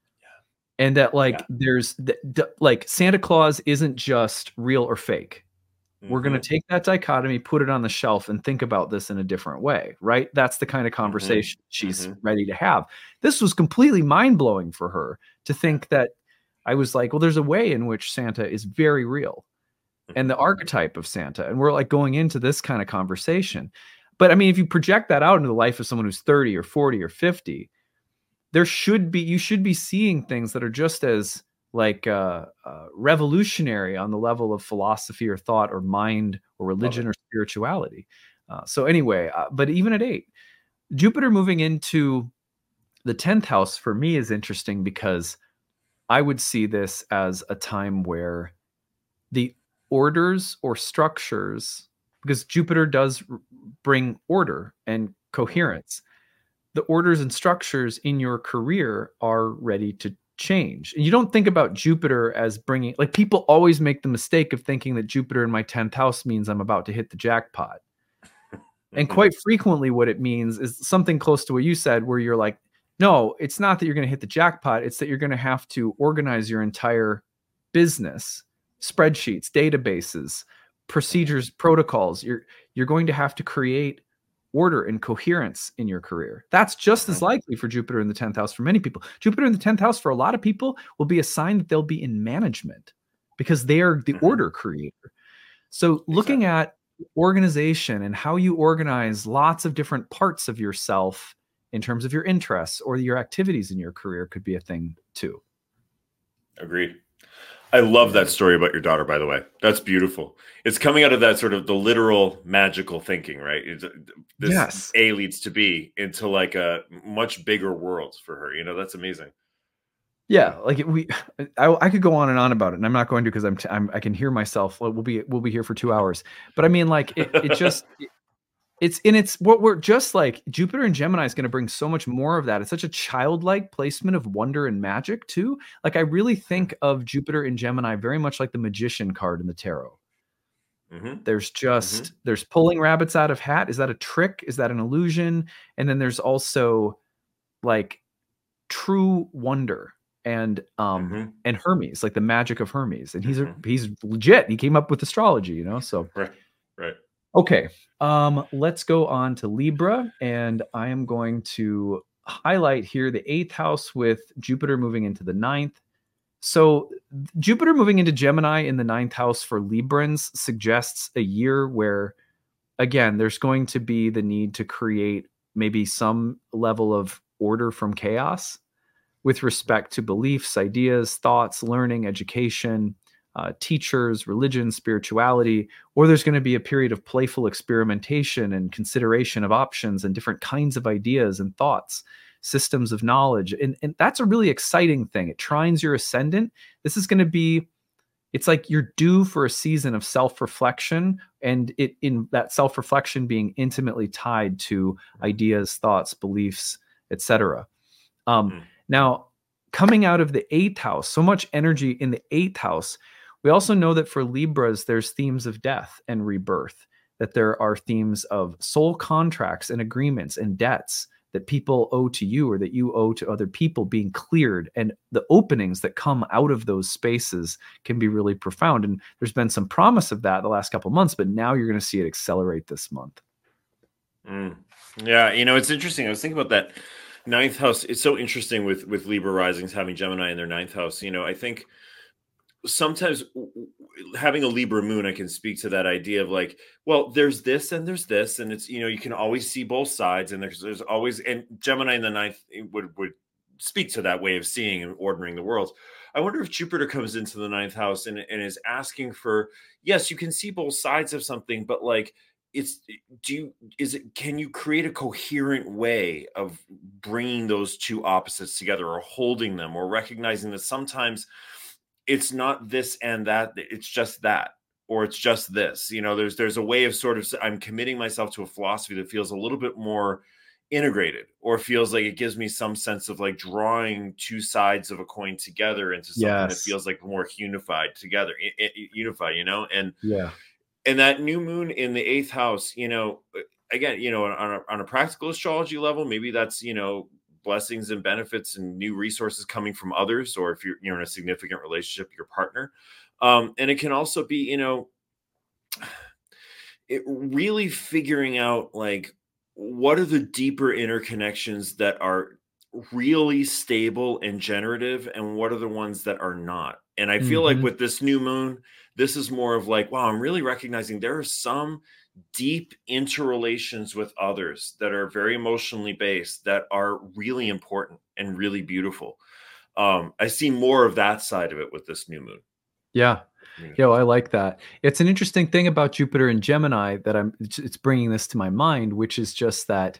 And that like Yeah. there's the, the, like Santa Claus isn't just real or fake. We're going to Mhm. take that dichotomy, put it on the shelf, and think about this in a different way, right? That's the kind of Mhm. conversation she's Mhm. ready to have. This was completely mind blowing for her to think that I was like, well, there's a way in which Santa is very real, and the Mhm. archetype of Santa. And we're like going into this kind of conversation. But I mean, if you project that out into the life of someone who's thirty or forty or fifty, there should be, you should be seeing things that are just as like uh, uh, revolutionary on the level of philosophy or thought or mind or Love religion it. or spirituality. Uh, so anyway, uh, but even at eight, Jupiter moving into the tenth house for me is interesting because I would see this as a time where the orders or structures, because Jupiter does r- bring order and Mhm. coherence, the orders and structures in your career are ready to change. And you don't think about Jupiter as bringing, like, people always make the mistake of thinking that Jupiter in my tenth house means I'm about to hit the jackpot. And Mhm. quite frequently, what it means is something close to what you said, where you're like, no, it's not that you're going to hit the jackpot. It's that you're going to have to organize your entire business, spreadsheets, databases, Mhm. procedures, protocols. You're you're going to have to create order and coherence in your career. That's just as Mhm. likely for Jupiter in the tenth house for many people. Jupiter in the tenth house for a lot of people will be a sign that they'll be in management because they are the Mhm. order creator. So looking Exactly. at organization and how you organize lots of different parts of yourself in terms of your interests or your activities in your career could be a thing too. Agreed. I love Yeah. that story about your daughter, by the way. That's beautiful. It's coming out of that sort of the literal magical thinking, right? It's, uh, this Yes. A leads to B into like a much bigger world for her. You know, that's amazing. Yeah, Mm. like it, we, I, I could go on and on about it, and I'm not going to because I'm, t- I'm I can hear myself. Well, we'll be we'll be here for two hours, but I mean, like it it just it, it's in its what we're just like Jupiter and Gemini is going to bring so much more of that. It's such a childlike placement of wonder and magic too. Like I really Mhm. think of Jupiter and Gemini very much like the magician card in the tarot. Mhm. There's just Mhm. there's pulling rabbits out of hat. Is that a trick? Is that an illusion? And then there's also like true wonder and um Mhm. and Hermes, like the magic of Hermes. And he's a Mhm. he's legit. He came up with astrology, you know. So Right. Right. okay. Um, let's go on to Libra, and I am going to highlight here the eighth house with Jupiter moving into the ninth. So Jupiter moving into Gemini in the ninth house for Librans suggests a year where, again, there's going to be the need to create maybe some level of order from chaos with respect to beliefs, ideas, thoughts, learning, education, uh, teachers, religion, spirituality, or there's going to be a period of playful experimentation and consideration of options and different kinds of ideas and thoughts, systems of knowledge. And, and that's a really exciting thing. It trines your ascendant. This is going to be, it's like you're due for a season of self-reflection, and it in that self-reflection being intimately tied to ideas, thoughts, beliefs, et cetera. Um, Mm. now, coming out of the eighth house, so much energy in the eighth house. We also know that for Libras, there's themes of death and rebirth, that there are themes of soul contracts and agreements and debts that people owe to you or that you owe to other people being cleared. And the openings that come out of those spaces can be really profound. And there's been some promise of that the last couple of months, but now you're going to see it accelerate this month. Mm. Yeah, you know, it's interesting. I was thinking about that ninth house. It's so interesting with with Libra risings having Gemini in their ninth house. You know, I think sometimes w- w- having a Libra moon, I can speak to that idea of like, well, there's this and there's this, and it's, you know, you can always see both sides, and there's there's always, and Gemini in the ninth would would speak to that way of seeing and ordering the world. I wonder if Jupiter comes into the ninth house and, and is asking for, yes, you can see both sides of something, but like, it's, do you, is it, can you create a coherent way of bringing those two opposites together, or holding them, or recognizing that sometimes it's not this and that, it's just that, or it's just this, you know, there's, there's a way of sort of, I'm committing myself to a philosophy that feels a little bit more integrated, or feels like it gives me some sense of like drawing two sides of a coin together into something that Yes. feels like more unified together, unified, you know, and, yeah. and that new moon in the eighth house, you know, again, you know, on a, on a practical astrology level, maybe that's, you know, blessings and benefits and new resources coming from others, or if you're, you're in a significant relationship with your partner. Um, and it can also be, you know, it really figuring out like, what are the deeper interconnections that are really stable and generative, and what are the ones that are not. And I feel like Mm-hmm. with this new moon, this is more of like, wow, I'm really recognizing there are some deep interrelations with others that are very emotionally based, that are really important and really beautiful. Um, I see more of that side of it with this new moon. Yeah. Yeah, well, I like that. It's an interesting thing about Jupiter and Gemini that I'm, it's it's bringing this to my mind, which is just that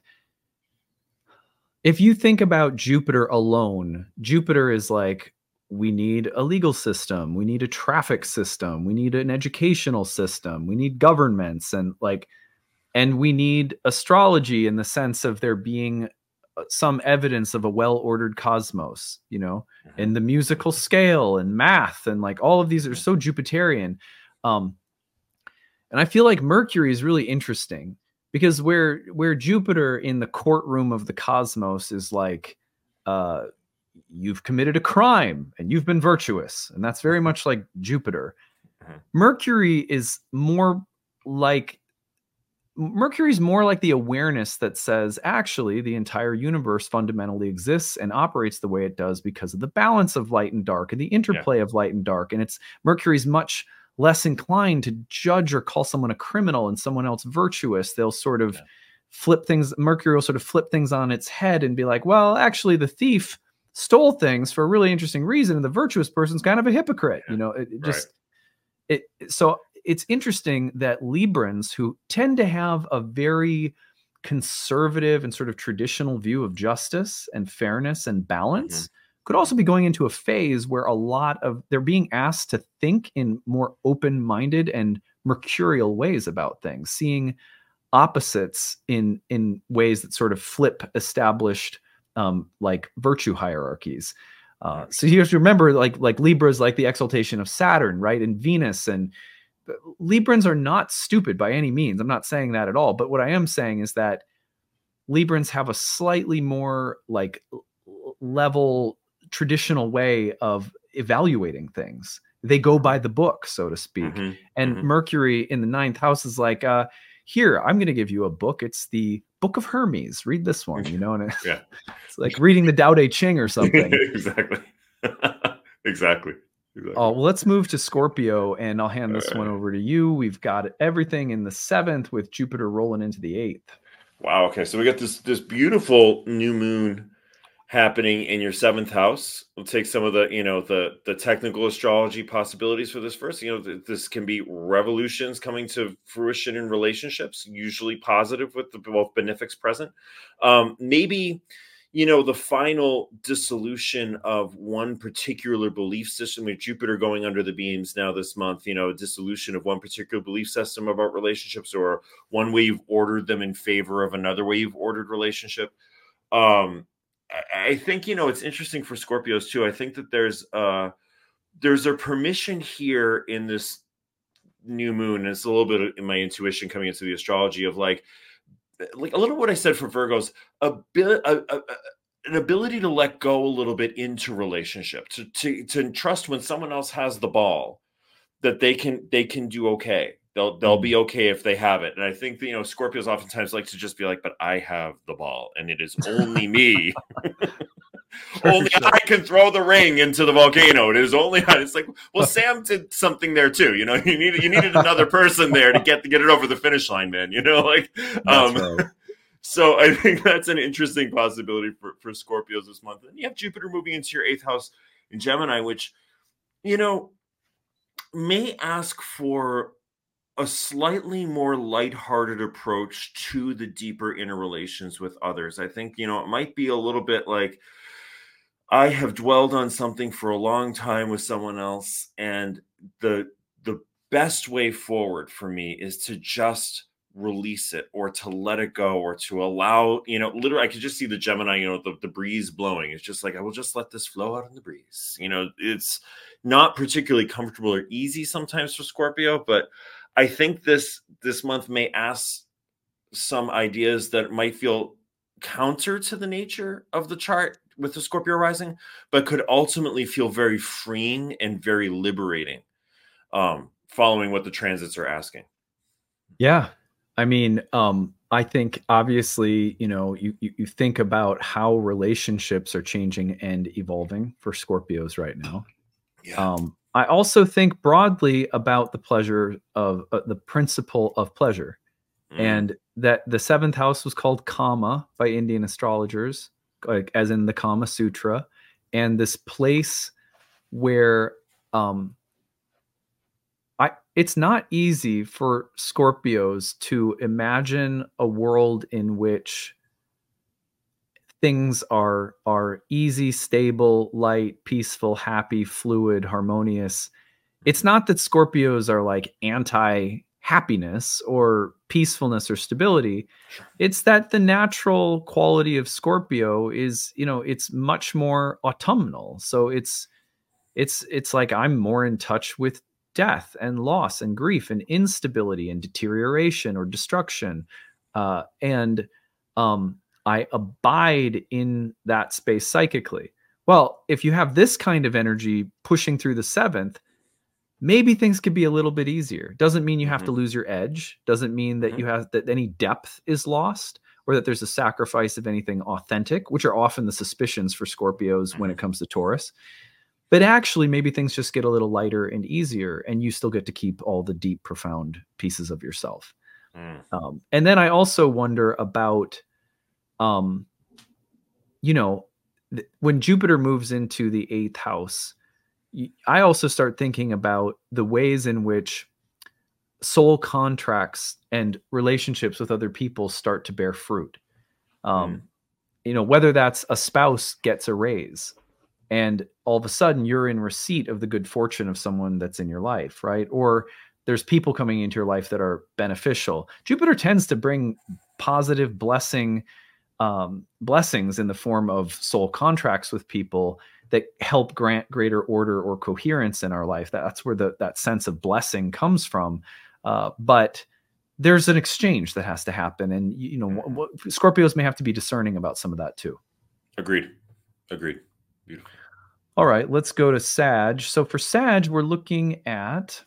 if you think about Jupiter alone, Jupiter is like, we need a legal system, we need a traffic system, we need an educational system, we need governments, and like, and we need astrology in the sense of there being uh, some evidence of a well-ordered cosmos, you know, Mm-hmm. and the musical scale and math, and like all of these are so Jupiterian. Um, and I feel like Mercury is really interesting because where where Jupiter in the courtroom of the cosmos is like, uh, you've committed a crime and you've been virtuous, and that's very much like Jupiter. Mm-hmm. Mercury is more like Mercury's more like the awareness that says, actually, the entire universe fundamentally exists and operates the way it does because of the balance of light and dark and the interplay yeah. of light and dark. And it's Mercury's much less inclined to judge or call someone a criminal and someone else virtuous. They'll sort of yeah. flip things. Mercury will sort of flip things on its head and be like, well, actually, the thief stole things for a really interesting reason, and the virtuous person's kind of a hypocrite. Yeah. You know, it, it just right. it. So it's interesting that Librans, who tend to have a very conservative and sort of traditional view of justice and fairness and balance, mm-hmm. could also be going into a phase where a lot of they're being asked to think in more open-minded and mercurial ways about things, seeing opposites in in ways that sort of flip established um, like virtue hierarchies. Uh, so you have to remember, like like Libra is like the exaltation of Saturn, right, and Venus, and Librans are not stupid by any means. I'm not saying that at all. But what I am saying is that Librans have a slightly more like level, traditional way of evaluating things. They go by the book, so to speak. Mm-hmm. And mm-hmm. Mercury in the ninth house is like, uh, here, I'm going to give you a book. It's the Book of Hermes. Read this one, you know, and it's, yeah. it's like reading the Tao Te Ching or something. exactly. exactly. Exactly. Oh, well, let's move to Scorpio, and I'll hand this right. one over to you. We've got everything in the seventh with Jupiter rolling into the eighth. Wow. Okay. So we got this, this beautiful new moon happening in your seventh house. We'll take some of the, you know, the, the technical astrology possibilities for this first. You know, this can be revolutions coming to fruition in relationships, usually positive with the both benefics present. Um, maybe, you know, the final dissolution of one particular belief system, with Jupiter going under the beams now this month, you know, dissolution of one particular belief system about relationships, or one way you've ordered them in favor of another way you've ordered relationship. Um, I, I think, you know, it's interesting for Scorpios too. I think that there's uh there's a permission here in this new moon, and it's a little bit in my intuition coming into the astrology of like, like a little what I said for Virgos, a bit, a, a, an ability to let go a little bit into relationship, to, to, to trust when someone else has the ball, that they can, they can do okay. They'll, they'll mm-hmm. be okay if they have it. And I think that, you know, Scorpios oftentimes like to just be like, but I have the ball and it is only me. Only sure. I can throw the ring into the volcano. It is only I. It's like, well, Sam did something there too. You know, you needed you needed another person there to get to get it over the finish line, man. You know, like, um, right. So I think that's an interesting possibility for for Scorpios this month. And you have Jupiter moving into your eighth house in Gemini, which, you know, may ask for a slightly more lighthearted approach to the deeper interrelations with others. I think, you know, it might be a little bit like, I have dwelled on something for a long time with someone else, and the the best way forward for me is to just release it, or to let it go, or to allow, you know, literally I could just see the Gemini, you know, the, the breeze blowing. It's just like, I will just let this flow out in the breeze. You know, it's not particularly comfortable or easy sometimes for Scorpio, but I think this this month may ask some ideas that might feel counter to the nature of the chart with the Scorpio rising, but could ultimately feel very freeing and very liberating, um, following what the transits are asking. Yeah. I mean, um, I think obviously, you know, you, you, you think about how relationships are changing and evolving for Scorpios right now. Yeah. Um, I also think broadly about the pleasure of uh, the principle of pleasure, mm. and that the seventh house was called Kama by Indian astrologers, like as in the Kama Sutra, and this place where um, I it's not easy for Scorpios to imagine a world in which things are are easy, stable, light, peaceful, happy, fluid, harmonious. It's not that Scorpios are like anti-happiness or peacefulness or stability. It's that the natural quality of Scorpio is, you know, it's much more autumnal. So it's it's it's like I'm more in touch with death and loss and grief and instability and deterioration or destruction. Uh, and um I abide in that space psychically. Well, if you have this kind of energy pushing through the seventh, maybe things could be a little bit easier. Doesn't mean you have mm-hmm. to lose your edge. Doesn't mean that mm-hmm. you have that any depth is lost, or that there's a sacrifice of anything authentic, which are often the suspicions for Scorpios mm-hmm. when it comes to Taurus. But actually, maybe things just get a little lighter and easier, and you still get to keep all the deep, profound pieces of yourself. Mm. Um, and then I also wonder about Um, you know, th- when Jupiter moves into the eighth house, y- I also start thinking about the ways in which soul contracts and relationships with other people start to bear fruit. Um, mm. You know, whether that's a spouse gets a raise and all of a sudden you're in receipt of the good fortune of someone that's in your life, right? Or there's people coming into your life that are beneficial. Jupiter tends to bring positive blessing Um, blessings in the form of soul contracts with people that help grant greater order or coherence in our life. That's where the, that sense of blessing comes from. Uh, but there's an exchange that has to happen. And, you know, mm-hmm. what, Scorpios may have to be discerning about some of that too. Agreed. Agreed. Beautiful. All right, let's go to Sag. So for Sag, we're looking at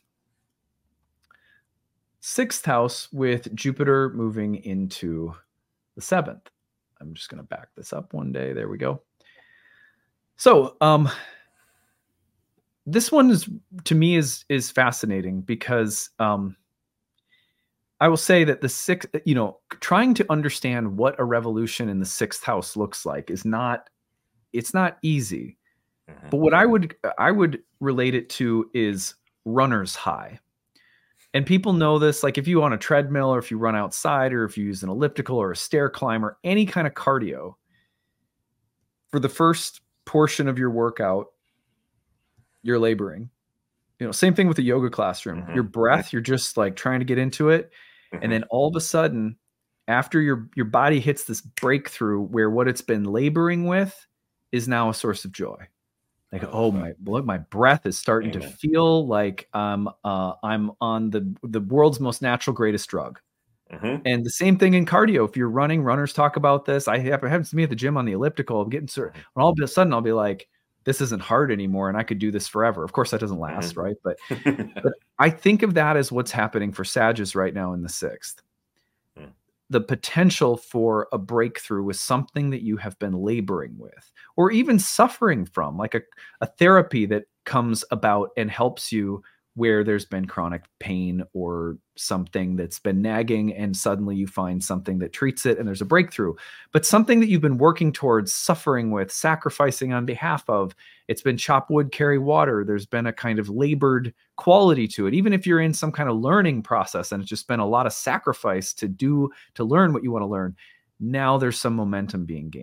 sixth house with Jupiter moving into the seventh. I'm just going to back this up one day. There we go. So, um, this one is, to me, is, is fascinating because, um, I will say that the sixth, you know, trying to understand what a revolution in the sixth house looks like is not, it's not easy. Mm-hmm. But what I would, I would relate it to is runner's high. And people know this, like if you on a treadmill or if you run outside or if you use an elliptical or a stair climber, any kind of cardio, for the first portion of your workout, you're laboring. You know, same thing with the yoga classroom. Mm-hmm. Your breath, you're just like trying to get into it. Mm-hmm. And then all of a sudden, after your, your body hits this breakthrough where what it's been laboring with is now a source of joy. Like, oh my, look, my breath is starting Amen. to feel like um, uh, I'm on the the world's most natural, greatest drug. Mm-hmm. And the same thing in cardio. If you're running, runners talk about this. I have it happens to me at the gym on the elliptical. I'm getting certain, and all of a sudden I'll be like, this isn't hard anymore, and I could do this forever. Of course, that doesn't last, mm-hmm. right? But but I think of that as what's happening for Sagittarius right now in the sixth. Mm. The potential for a breakthrough with something that you have been laboring with, or even suffering from, like a, a therapy that comes about and helps you where there's been chronic pain or something that's been nagging, and suddenly you find something that treats it and there's a breakthrough. But something that you've been working towards, suffering with, sacrificing on behalf of, it's been chop wood, carry water. There's been a kind of labored quality to it. Even if you're in some kind of learning process and it's just been a lot of sacrifice to do, to learn what you want to learn, now there's some momentum being gained.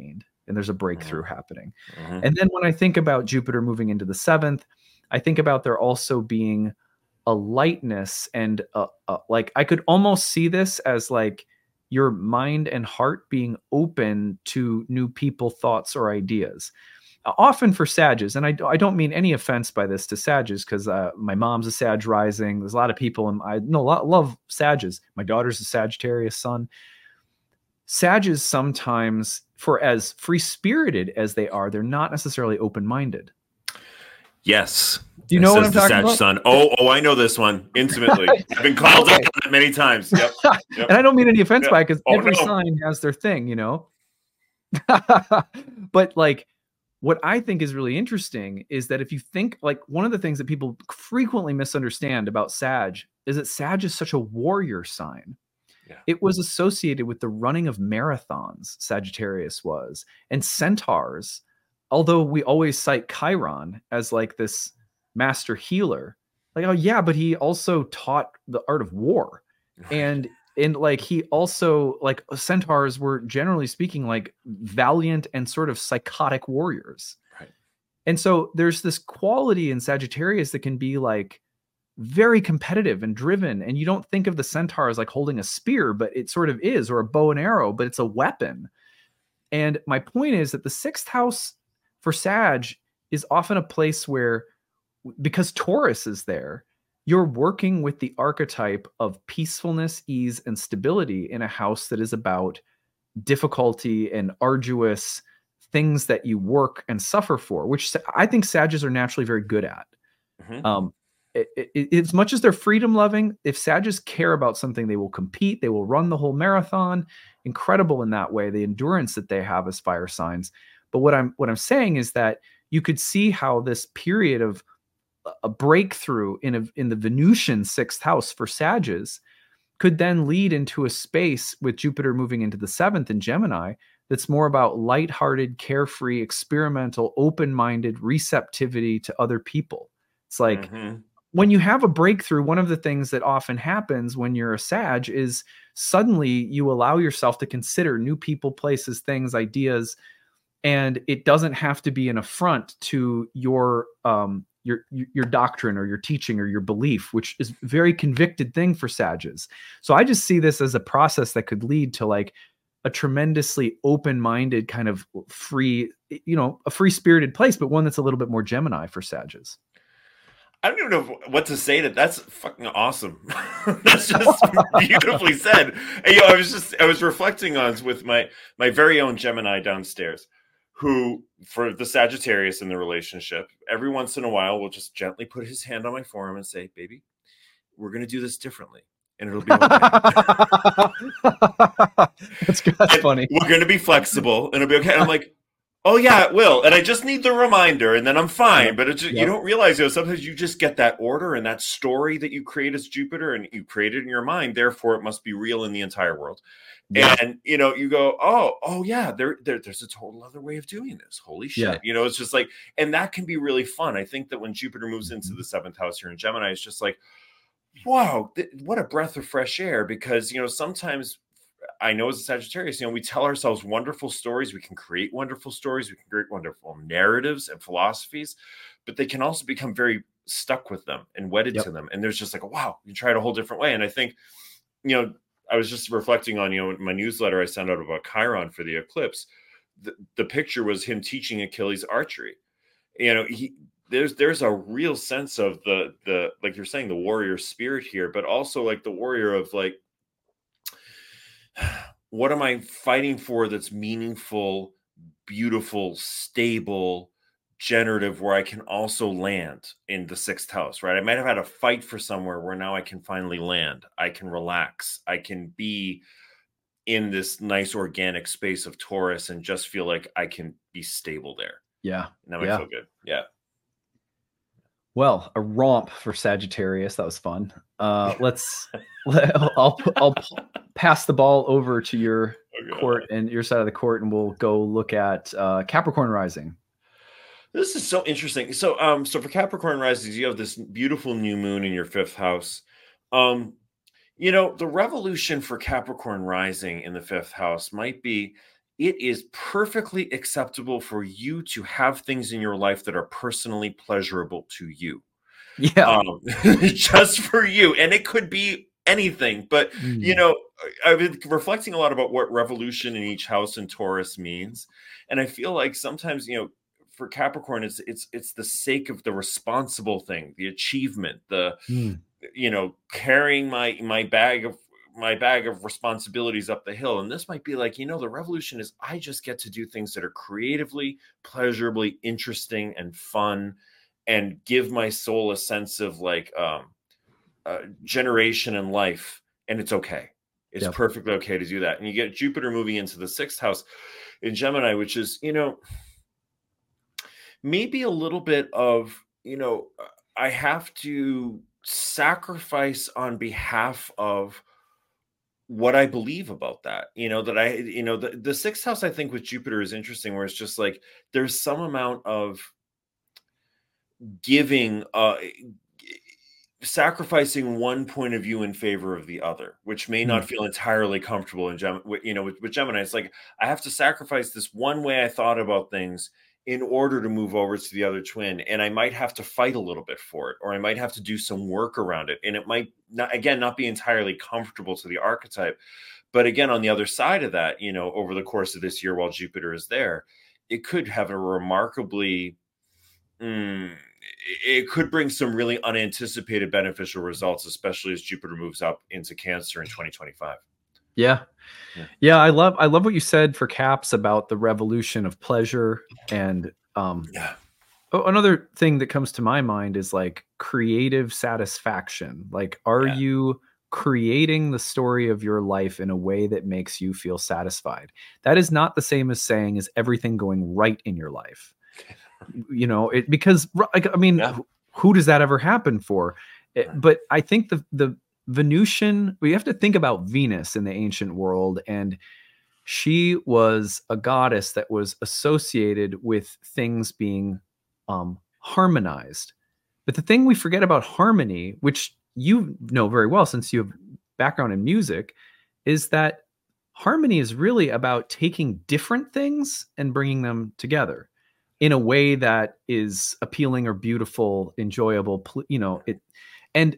and there's a breakthrough mm-hmm. happening. Mm-hmm. And then when I think about Jupiter moving into the seventh, I think about there also being a lightness and a, a, like I could almost see this as like your mind and heart being open to new people, thoughts, or ideas. Often for Sages, and I, I don't mean any offense by this to Sages, because uh, my mom's a Sag rising. There's a lot of people, and I know a lot, love Sages. My daughter's a Sagittarius sun. Sages sometimes, for as free-spirited as they are, they're not necessarily open-minded. Yes. Do you know what I'm talking Sag about? Sun. Oh, oh, I know this one intimately. I've been called okay. up many times. Yep. Yep. And I don't mean any offense yep. by it, because oh, every no. sign has their thing, you know? But like, what I think is really interesting is that if you think, like, one of the things that people frequently misunderstand about Sag is that Sag is such a warrior sign. Yeah. It was associated with the running of marathons, Sagittarius was, and centaurs. Although we always cite Chiron as like this master healer, like, oh yeah, but he also taught the art of war. Right. And and like he also, like, centaurs were generally speaking like valiant and sort of psychotic warriors. Right. And so there's this quality in Sagittarius that can be like very competitive and driven. And you don't think of the centaur as like holding a spear, but it sort of is, or a bow and arrow, but it's a weapon. And my point is that the sixth house for Sag is often a place where, because Taurus is there, you're working with the archetype of peacefulness, ease, and stability in a house that is about difficulty and arduous things that you work and suffer for, which I think Sages are naturally very good at. Mm-hmm. Um, it, it, as much as they're freedom loving, if Sages care about something, they will compete. They will run the whole marathon. Incredible in that way, the endurance that they have as fire signs. But what I'm what I'm saying is that you could see how this period of a breakthrough in a, in the Venusian sixth house for Sages could then lead into a space with Jupiter moving into the seventh in Gemini that's more about lighthearted, carefree, experimental, open-minded receptivity to other people. It's like mm-hmm. when you have a breakthrough, one of the things that often happens when you're a Sag is suddenly you allow yourself to consider new people, places, things, ideas, and it doesn't have to be an affront to your um, your your doctrine or your teaching or your belief, which is a very convicted thing for Sages. So I just see this as a process that could lead to like a tremendously open-minded kind of free, you know, a free-spirited place, but one that's a little bit more Gemini for Sages. I don't even know what to say to that. That's fucking awesome. That's just beautifully said. And, you know, I was just, I was reflecting on with my, my very own Gemini downstairs, who, for the Sagittarius in the relationship, every once in a while will just gently put his hand on my forearm and say, baby, we're going to do this differently. And it'll be okay. that's good. That's funny. We're going to be flexible and it'll be okay. And I'm like, oh yeah, it will. And I just need the reminder and then I'm fine. Yep. But it's just, yep. you don't realize, you know, sometimes you just get that order and that story that you create as Jupiter and you create it in your mind. Therefore, it must be real in the entire world. Yeah. And, you know, you go, oh, oh yeah, there, there, there's a total other way of doing this. Holy shit. Yeah. You know, it's just like, and that can be really fun. I think that when Jupiter moves into the seventh house here in Gemini, it's just like, wow, th- what a breath of fresh air. Because, you know, sometimes I know as a Sagittarius, you know, we tell ourselves wonderful stories. We can create wonderful stories. We can create wonderful narratives and philosophies, but they can also become very stuck with them and wedded yep. to them. And there's just like, wow, you try it a whole different way. And I think, you know, I was just reflecting on, you know, my newsletter I sent out about Chiron for the eclipse. The, the picture was him teaching Achilles archery. You know, he, there's there's a real sense of the the like you're saying, the warrior spirit here, but also like the warrior of like, what am I fighting for that's meaningful, beautiful, stable, generative, where I can also land in the sixth house, right? I might have had a fight for somewhere where now I can finally land. I can relax. I can be in this nice organic space of Taurus and just feel like I can be stable there. Yeah. Now yeah. I feel good. Yeah. Well, a romp for Sagittarius. That was fun. Uh, let's, let, I'll, I'll pass the ball over to your okay. court and your side of the court, and we'll go look at uh, Capricorn rising. This is so interesting. So, um, so for Capricorn risings, you have this beautiful new moon in your fifth house. Um, you know, the revolution for Capricorn rising in the fifth house might be it is perfectly acceptable for you to have things in your life that are personally pleasurable to you. Yeah. Um, just for you. And it could be anything. But, mm. you know, I've been reflecting a lot about what revolution in each house in Taurus means. And I feel like sometimes, you know, for Capricorn, it's it's it's the sake of the responsible thing, the achievement, the, mm. you know, carrying my my bag of my bag of responsibilities up the hill. And this might be like, you know, the revolution is I just get to do things that are creatively, pleasurably interesting and fun, and give my soul a sense of like um, uh, generation and life. And it's okay. It's yep. perfectly okay to do that. And you get Jupiter moving into the sixth house in Gemini, which is, you know, maybe a little bit of, you know, I have to sacrifice on behalf of what I believe about that, you know, that I, you know, the, the sixth house, I think with Jupiter is interesting, where it's just like, there's some amount of giving, uh, sacrificing one point of view in favor of the other, which may not mm. feel entirely comfortable in Gem, you know, with, with Gemini. It's like, I have to sacrifice this one way I thought about things in order to move over to the other twin. And I might have to fight a little bit for it, or I might have to do some work around it. And it might not, again, not be entirely comfortable to the archetype. But again, on the other side of that, you know, over the course of this year, while Jupiter is there, it could have a remarkably, mm, it could bring some really unanticipated beneficial results, especially as Jupiter moves up into Cancer in twenty twenty-five. Yeah. yeah. Yeah. I love, I love what you said for Caps about the revolution of pleasure. And, um, yeah. oh, another thing that comes to my mind is like creative satisfaction. Like, are yeah. you creating the story of your life in a way that makes you feel satisfied? That is not the same as saying, is everything going right in your life? You know, it, because like, I mean, yeah. who does that ever happen for? It, but I think the, the, Venusian, we have to think about Venus in the ancient world, and she was a goddess that was associated with things being um, harmonized. But the thing we forget about harmony, which you know very well since you have background in music, is that harmony is really about taking different things and bringing them together in a way that is appealing or beautiful, enjoyable, you know, it, and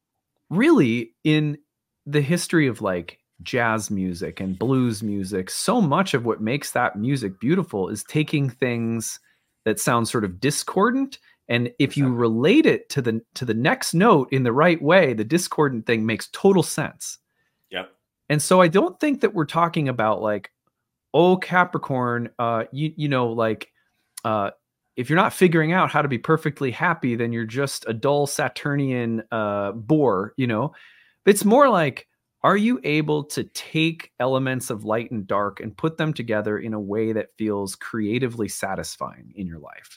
really in the history of like jazz music and blues music, so much of what makes that music beautiful is taking things that sound sort of discordant, and if you relate it to the to the next note in the right way, the discordant thing makes total sense. Yep. And so I don't think that we're talking about like, oh, Capricorn, uh, you you know, like uh if you're not figuring out how to be perfectly happy, then you're just a dull Saturnian uh, bore, you know? It's more like, are you able to take elements of light and dark and put them together in a way that feels creatively satisfying in your life?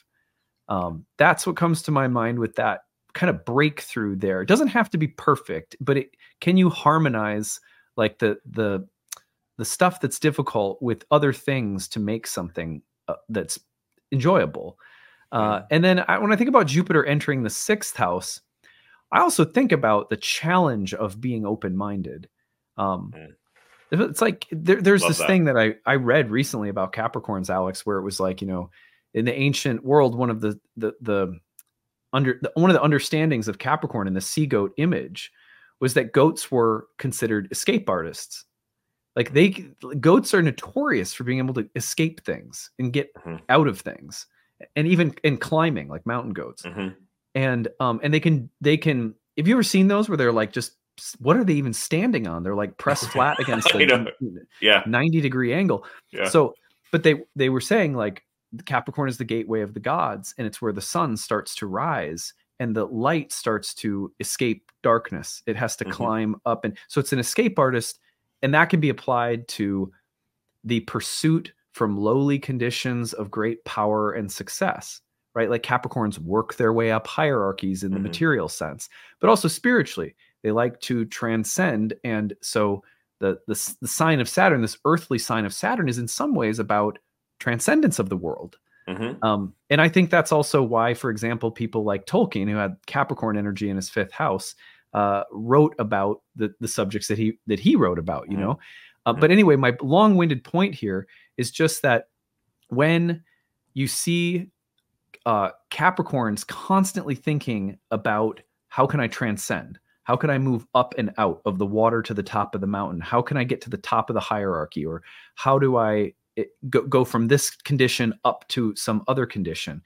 Um, that's what comes to my mind with that kind of breakthrough there. It doesn't have to be perfect, but it, can you harmonize like the, the, the stuff that's difficult with other things to make something uh, that's enjoyable? Uh, and then I, when I think about Jupiter entering the sixth house, I also think about the challenge of being open-minded. Um, mm. It's like there, there's Love this that. thing that I, I read recently about Capricorns, Alex, where it was like, you know, in the ancient world, one of the the the under the, one of the understandings of Capricorn in the sea goat image was that goats were considered escape artists. Like they goats are notorious for being able to escape things and get mm-hmm. out of things. And even in climbing, like mountain goats. Mm-hmm. And um, and they can they can. Have you ever seen those where they're like, just what are they even standing on? They're like pressed flat against the yeah. ninety degree angle. Yeah. So, but they they were saying like Capricorn is the gateway of the gods, and it's where the sun starts to rise and the light starts to escape darkness. It has to mm-hmm. climb up, and so it's an escape artist, and that can be applied to the pursuit from lowly conditions of great power and success, right? Like Capricorns work their way up hierarchies in the mm-hmm. material sense, but also spiritually, they like to transcend. And so the, the, the sign of Saturn, this earthly sign of Saturn, is in some ways about transcendence of the world. Mm-hmm. Um, and I think that's also why, for example, people like Tolkien, who had Capricorn energy in his fifth house, uh, wrote about the, the subjects that he, that he wrote about, you mm-hmm. know? Uh, but anyway, my long-winded point here is just that when you see uh, Capricorns constantly thinking about how can I transcend? How can I move up and out of the water to the top of the mountain? How can I get to the top of the hierarchy? Or how do I it, go, go from this condition up to some other condition?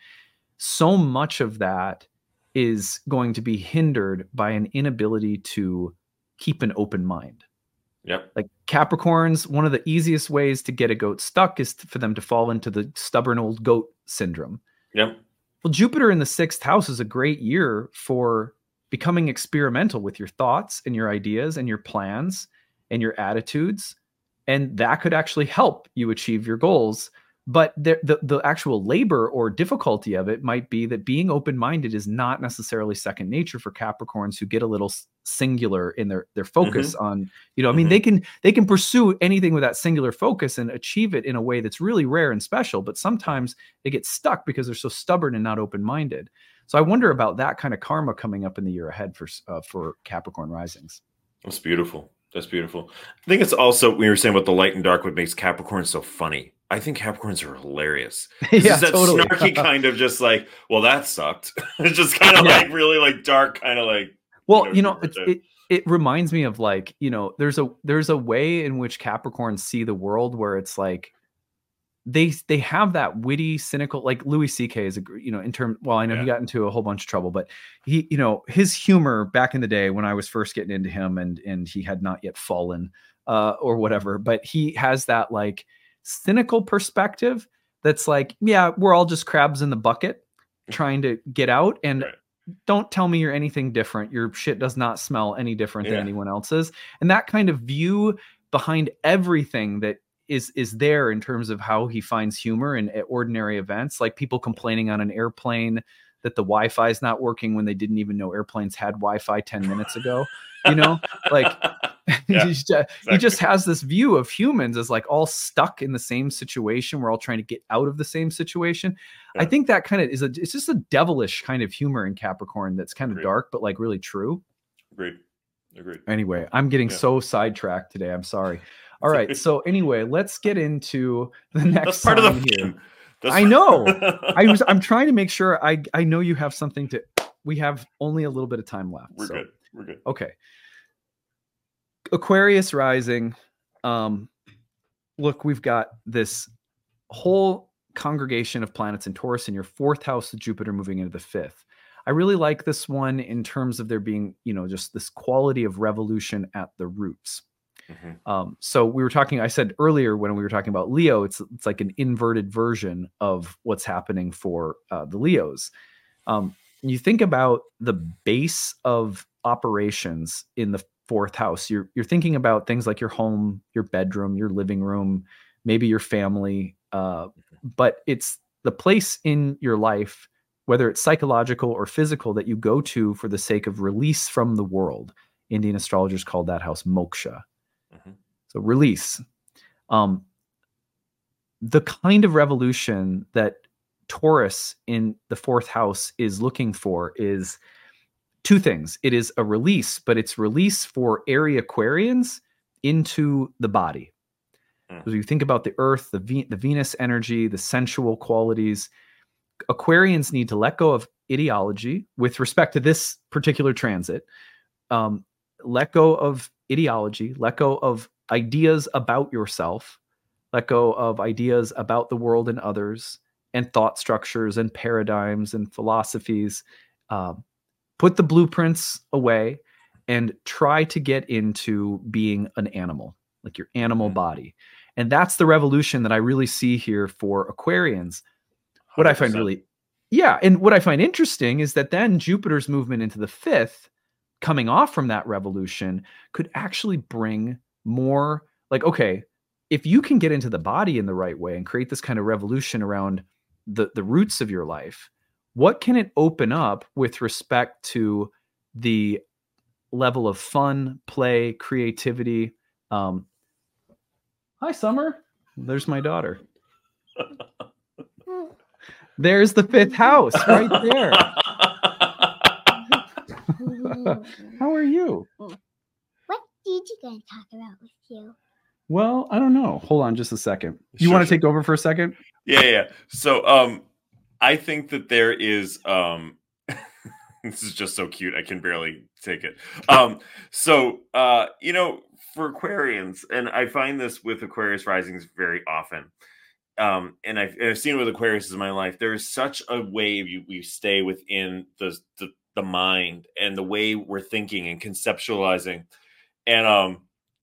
So much of that is going to be hindered by an inability to keep an open mind. Yep. Like Capricorns, one of the easiest ways to get a goat stuck is to, for them to fall into the stubborn old goat syndrome. Yep. Well, Jupiter in the sixth house is a great year for becoming experimental with your thoughts and your ideas and your plans and your attitudes. And that could actually help you achieve your goals. But the, the, the actual labor or difficulty of it might be that being open-minded is not necessarily second nature for Capricorns who get a little singular in their, their focus mm-hmm. on, you know, I mean, mm-hmm. they can, they can pursue anything with that singular focus and achieve it in a way that's really rare and special, but sometimes they get stuck because they're so stubborn and not open-minded. So I wonder about that kind of karma coming up in the year ahead for, uh, for Capricorn risings. That's beautiful. That's beautiful. I think it's also, when you were saying about the light and dark, what makes Capricorn so funny. I think Capricorns are hilarious. This yeah, is that totally. snarky kind of just like, well, that sucked. It's just kind of yeah. like really like dark, kind of like. Well, you know, you know it, it it reminds me of like, you know, there's a there's a way in which Capricorns see the world where it's like they they have that witty, cynical, like Louis C K is a, you know, in term. Well, I know yeah. he got into a whole bunch of trouble, but he, you know, his humor back in the day when I was first getting into him, and and he had not yet fallen uh, or whatever, but he has that like cynical perspective that's like, yeah, we're all just crabs in the bucket trying to get out, and right. don't tell me you're anything different. Your shit does not smell any different yeah. than anyone else's. And that kind of view behind everything that is is there in terms of how he finds humor in ordinary events, like people complaining on an airplane that the Wi-Fi is not working when they didn't even know airplanes had Wi-Fi ten minutes ago. You know, like yeah, he, just, exactly. he just has this view of humans as like all stuck in the same situation. We're all trying to get out of the same situation. Yeah. I think that kind of is a, it's just a devilish kind of humor in Capricorn that's kind of Agreed. dark, but like really true. Agreed. Agreed. Anyway, I'm getting yeah. so sidetracked today. I'm sorry. All right. So anyway, let's get into the next That's part of the here. I know. I was I'm trying to make sure I I know you have something to we have only a little bit of time left. We're so. good. We're good. Okay. Aquarius rising. Um look, we've got this whole congregation of planets in Taurus in your fourth house of Jupiter moving into the fifth. I really like this one in terms of there being, you know, just this quality of revolution at the roots. Mm-hmm. Um, so we were talking, I said earlier when we were talking about Leo, it's it's like an inverted version of what's happening for uh, the Leos. Um, you think about the base of operations in the fourth house. You're you're thinking about things like your home, your bedroom, your living room, maybe your family. Uh, but it's the place in your life, whether it's psychological or physical, that you go to for the sake of release from the world. Indian astrologers called that house moksha. Mm-hmm. So release. Um, the kind of revolution that Taurus in the fourth house is looking for is two things. It is a release, but it's release for airy Aquarians into the body. Mm. So you think about the earth, the, Ve- the Venus energy, the sensual qualities. Aquarians need to let go of ideology with respect to this particular transit. Um, let go of ideology, let go of ideas about yourself, let go of ideas about the world and others, and thought structures and paradigms and philosophies. Um, put the blueprints away and try to get into being an animal, like your animal mm-hmm. body. And that's the revolution that I really see here for Aquarians. What one hundred percent. I find really, yeah. And what I find interesting is that then Jupiter's movement into the fifth, coming off from that revolution, could actually bring more like, okay, if you can get into the body in the right way and create this kind of revolution around the, the roots of your life, what can it open up with respect to the level of fun, play, creativity? Um, hi, Summer. There's my daughter. There's the fifth house right there. How are you? What did you guys talk about with you? Well, I don't know. Hold on just a second. You Sure, want to sure. take over for a second? Yeah, yeah. So, um, I think that there is, um, this is just so cute. I can barely take it. Um, so, uh, you know, for Aquarians, and I find this with Aquarius risings very often. Um, and I've, I've seen it with Aquarius in my life. There is such a way you we stay within the, the the mind and the way we're thinking and conceptualizing, and um,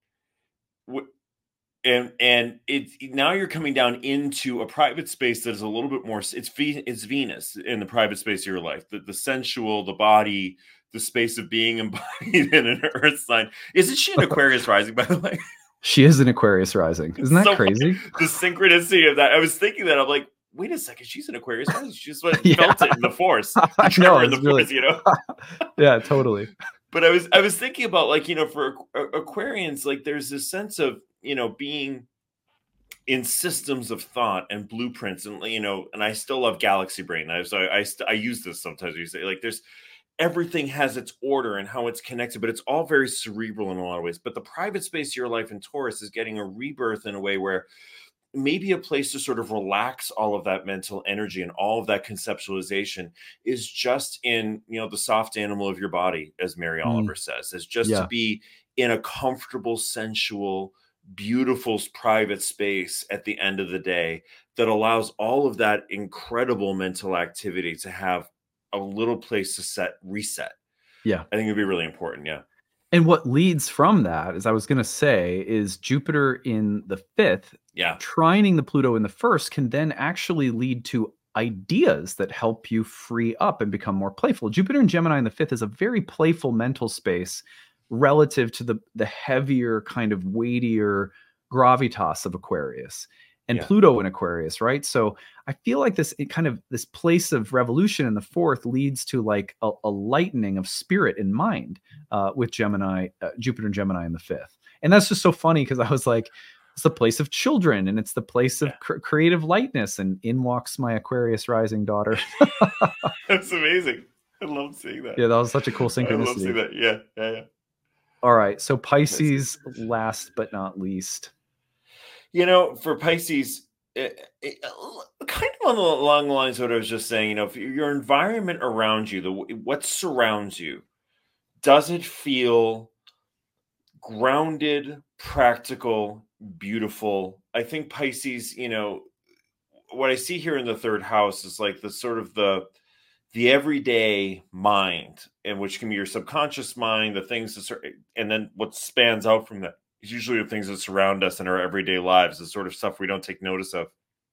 w- and and it's now you're coming down into a private space that is a little bit more. It's Ve- it's Venus in the private space of your life, the the sensual, the body, the space of being embodied in an Earth sign. Isn't she an Aquarius rising, by the way? She is an Aquarius rising. Isn't that So crazy? the synchronicity of that. I was thinking that. I'm like, wait a second, she's an Aquarius rising. She just went, Yeah. felt it in the force. The I know, tremor in it's the really- force, you know? Yeah, totally. But I was I was thinking about, like, you know, for Aqu- Aquarians, like there's this sense of, you know, being in systems of thought and blueprints, and you know, and I still love galaxy brain. I was I I, st- I use this sometimes. You say, like, there's everything has its order and how it's connected, but it's all very cerebral in a lot of ways. But the private space of your life in Taurus is getting a rebirth in a way where maybe a place to sort of relax all of that mental energy and all of that conceptualization is just in, you know, the soft animal of your body, as Mary Mm. Oliver says, is just Yeah. to be in a comfortable, sensual, beautiful private space at the end of the day that allows all of that incredible mental activity to have a little place to set reset. Yeah. I think it'd be really important. Yeah. And what leads from that, as I was going to say, is Jupiter in the fifth, Yeah. trining the Pluto in the first, can then actually lead to ideas that help you free up and become more playful. Jupiter in Gemini in the fifth is a very playful mental space relative to the, the heavier, kind of weightier gravitas of Aquarius. And Yeah. Pluto in Aquarius, right? So I feel like this it kind of this place of revolution in the fourth leads to like a, a lightening of spirit and mind uh, with Gemini, uh, Jupiter and Gemini in the fifth. And that's just so funny because I was like, it's the place of children and it's the place of Yeah. cr- creative lightness. And in walks my Aquarius rising daughter. That's amazing. I love seeing that. Yeah, that was such a cool I love seeing synchronicity. that. Yeah. Yeah. Yeah. All right. So Pisces, last but not least. You know, for Pisces, it, it, kind of on the, along the lines of what I was just saying, you know, if your environment around you, the what surrounds you, does it feel grounded, practical, beautiful? I think Pisces, you know, what I see here in the third house is like the sort of the the everyday mind, and which can be your subconscious mind, the things that, and then what spans out from that is usually the things that surround us in our everyday lives, the sort of stuff we don't take notice of.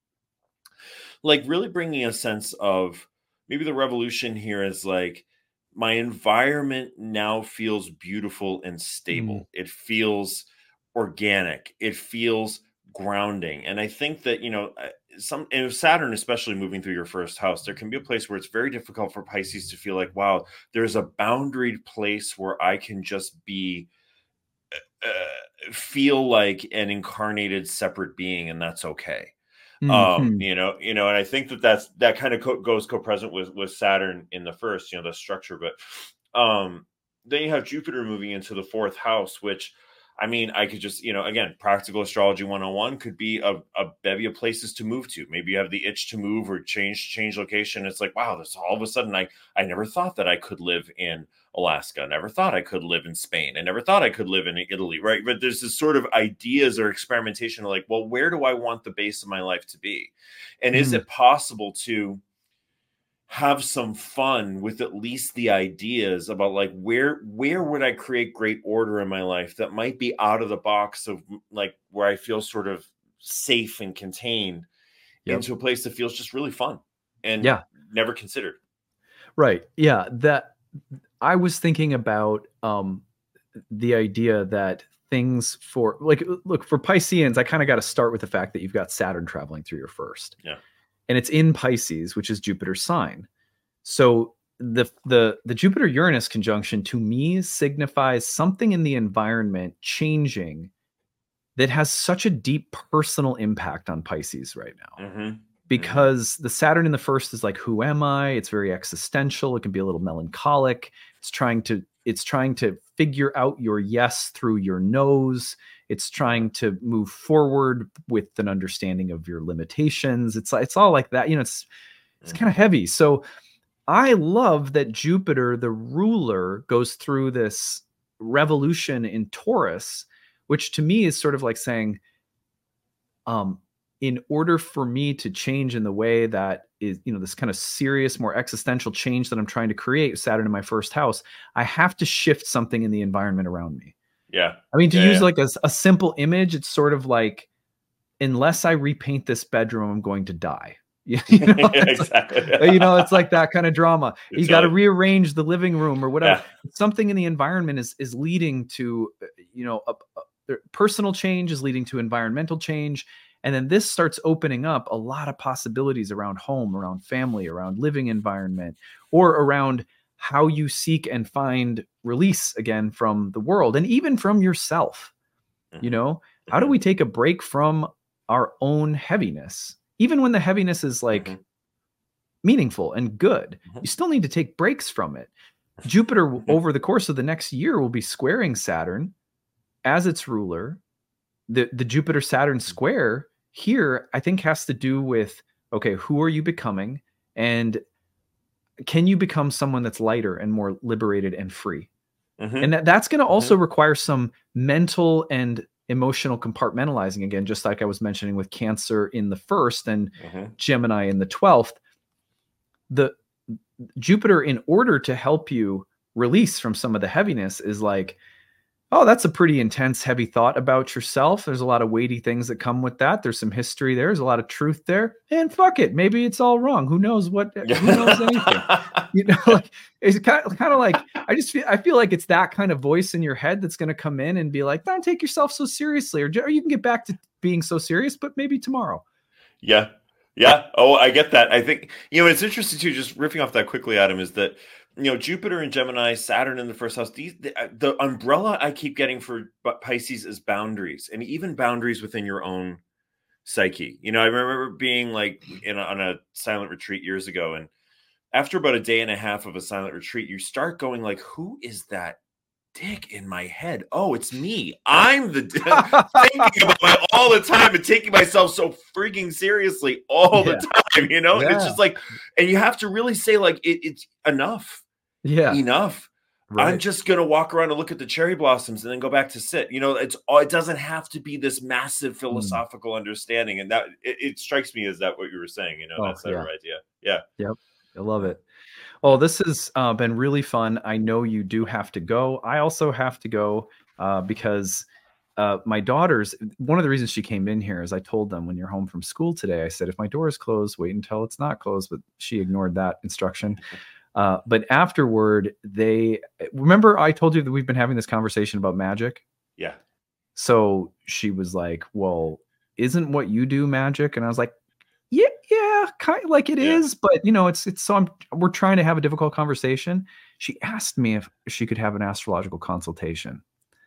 Like really bringing a sense of maybe the revolution here is like my environment now feels beautiful and stable. Mm. It feels organic. It feels grounding. And I think that, you know, uh, some and with Saturn, especially moving through your first house, there can be a place where it's very difficult for Pisces to feel like, wow, there's a boundaried place where I can just be uh, feel like an incarnated separate being, and that's okay. Um, Mhm. you know, you know, and I think that that's that kind of co- goes co-present with with Saturn in the first, you know, the structure. But um, then you have Jupiter moving into the fourth house, which, I mean, I could just, you know, again, practical astrology one oh one could be a, a bevy of places to move to. Maybe you have the itch to move or change change location. It's like, wow, this all of a sudden I I never thought that I could live in Alaska. I never thought I could live in Spain. I never thought I could live in Italy, right? But there's this sort of ideas or experimentation of like, well, where do I want the base of my life to be? And is Mm. it possible to have some fun with at least the ideas about like where where would I create great order in my life that might be out of the box of like where I feel sort of safe and contained Yep. into a place that feels just really fun and Yeah. never considered. Right. Yeah. That I was thinking about um, the idea that things for like, look, for Pisceans, I kind of got to start with the fact that you've got Saturn traveling through your first. Yeah. And it's in Pisces, which is Jupiter's sign. So the the the Jupiter Uranus conjunction to me signifies something in the environment changing that has such a deep personal impact on Pisces right now. Mm-hmm. Because the Saturn in the first is like, who am I? It's very existential. It can be a little melancholic. It's trying to it's trying to figure out your yes through your no's. It's trying to move forward with an understanding of your limitations. It's it's all like that. You know, it's it's kind of heavy. So I love that Jupiter, the ruler, goes through this revolution in Taurus, which to me is sort of like saying, um, in order for me to change in the way that is, you know, this kind of serious, more existential change that I'm trying to create, Saturn in my first house, I have to shift something in the environment around me. Yeah. I mean, to yeah, use yeah. like a, a simple image, it's sort of like, unless I repaint this bedroom, I'm going to die. You know, yeah, exactly. Like, you know, it's like that kind of drama. It's you got to like, rearrange the living room or whatever. Yeah. Something in the environment is is leading to, you know, a, a personal change is leading to environmental change. And then this starts opening up a lot of possibilities around home, around family, around living environment, or around how you seek and find release again from the world and even from yourself. Mm-hmm. You know, how do we take a break from our own heaviness? Even when the heaviness is like mm-hmm. meaningful and good, mm-hmm. you still need to take breaks from it. Jupiter mm-hmm. over the course of the next year will be squaring Saturn as its ruler. The, the Jupiter Saturn square here, I think, has to do with, okay, who are you becoming? And can you become someone that's lighter and more liberated and free? Mm-hmm. And that, that's going to also mm-hmm. require some mental and emotional compartmentalizing again, just like I was mentioning with Cancer in the first and mm-hmm. Gemini in the twelfth. The Jupiter, in order to help you release from some of the heaviness, is like, oh, that's a pretty intense, heavy thought about yourself. There's a lot of weighty things that come with that. There's some history there. There's a lot of truth there. And fuck it. Maybe it's all wrong. Who knows what, who knows anything? You know, like, it's kind of, kind of like, I just feel, I feel like it's that kind of voice in your head that's going to come in and be like, don't take yourself so seriously, or, or you can get back to being so serious, but maybe tomorrow. Yeah. Yeah. Oh, I get that. I think, you know, it's interesting too, just riffing off that quickly, Adam, is that, you know, Jupiter and Gemini, Saturn in the first house, these, the, the umbrella I keep getting for Pisces is boundaries, and even boundaries within your own psyche. You know, I remember being like in a, on a silent retreat years ago, and after about a day and a half of a silent retreat, you start going like, who is that dick in my head? Oh, it's me. I'm the thinking about it all the time and taking myself so freaking seriously all yeah. the time, you know? Yeah. And it's just like, and you have to really say like, it, it's enough. Yeah. Enough. Right. I'm just going to walk around and look at the cherry blossoms and then go back to sit. You know, it's all, it doesn't have to be this massive philosophical mm. understanding. And that it, it strikes me as that what you were saying, you know, oh, that's that yeah. idea. Yeah. Yep. I love it. Well, this has uh, been really fun. I know you do have to go. I also have to go uh, because uh, my daughters, one of the reasons she came in here is I told them when you're home from school today, I said, if my door is closed, wait until it's not closed. But she ignored that instruction. Uh, but afterward, they remember I told you that we've been having this conversation about magic. Yeah. So she was like, well, isn't what you do magic? And I was like, yeah, yeah, kind of like it yeah. is. But, you know, it's it's so I'm, we're trying to have a difficult conversation. She asked me if she could have an astrological consultation.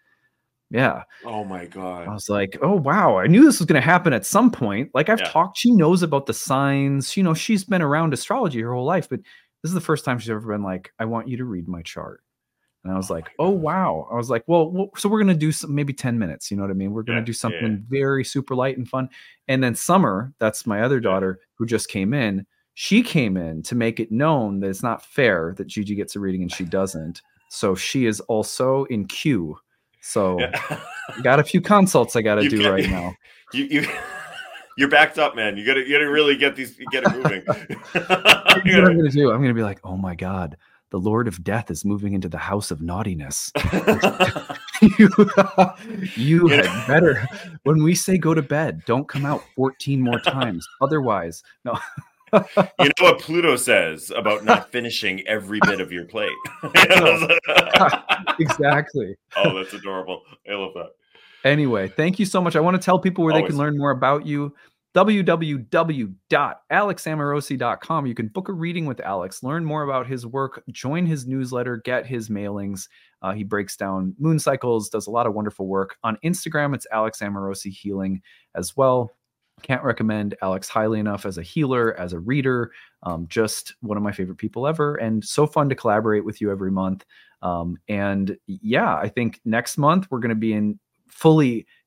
Yeah. Oh, my God. I was like, oh, wow. I knew this was going to happen at some point. Like I've yeah. talked. She knows about the signs. You know, she's been around astrology her whole life. But this is the first time she's ever been like, I want you to read my chart. And I was oh like, oh, wow. I was like, well, well so we're going to do some, maybe ten minutes. You know what I mean? We're going to yeah, do something yeah, yeah. very super light and fun. And then Summer, that's my other daughter who just came in. She came in to make it known that it's not fair that Gigi gets a reading and she doesn't. So she is also in queue. So yeah. got a few consults I got to do right now. You, you, you're backed up, man. You got to, you got to really get these, get it moving. What I'm going to do? I'm going to be like, oh my God, the Lord of Death is moving into the house of naughtiness. you you yeah. had better, when we say go to bed, don't come out fourteen more times. Otherwise, no. You know what Pluto says about not finishing every bit of your plate. Exactly. Oh, that's adorable. I love that. Anyway, thank you so much. I want to tell people where Always. They can learn more about you. w w w dot alex amorosi dot com. You can book a reading with Alex, learn more about his work, join his newsletter, get his mailings. Uh, he breaks down moon cycles, does a lot of wonderful work. On Instagram, it's Alex Amorosi Healing as well. Can't recommend Alex highly enough as a healer, as a reader. Um, just one of my favorite people ever, and so fun to collaborate with you every month. Um, and yeah, I think next month we're going to be in fully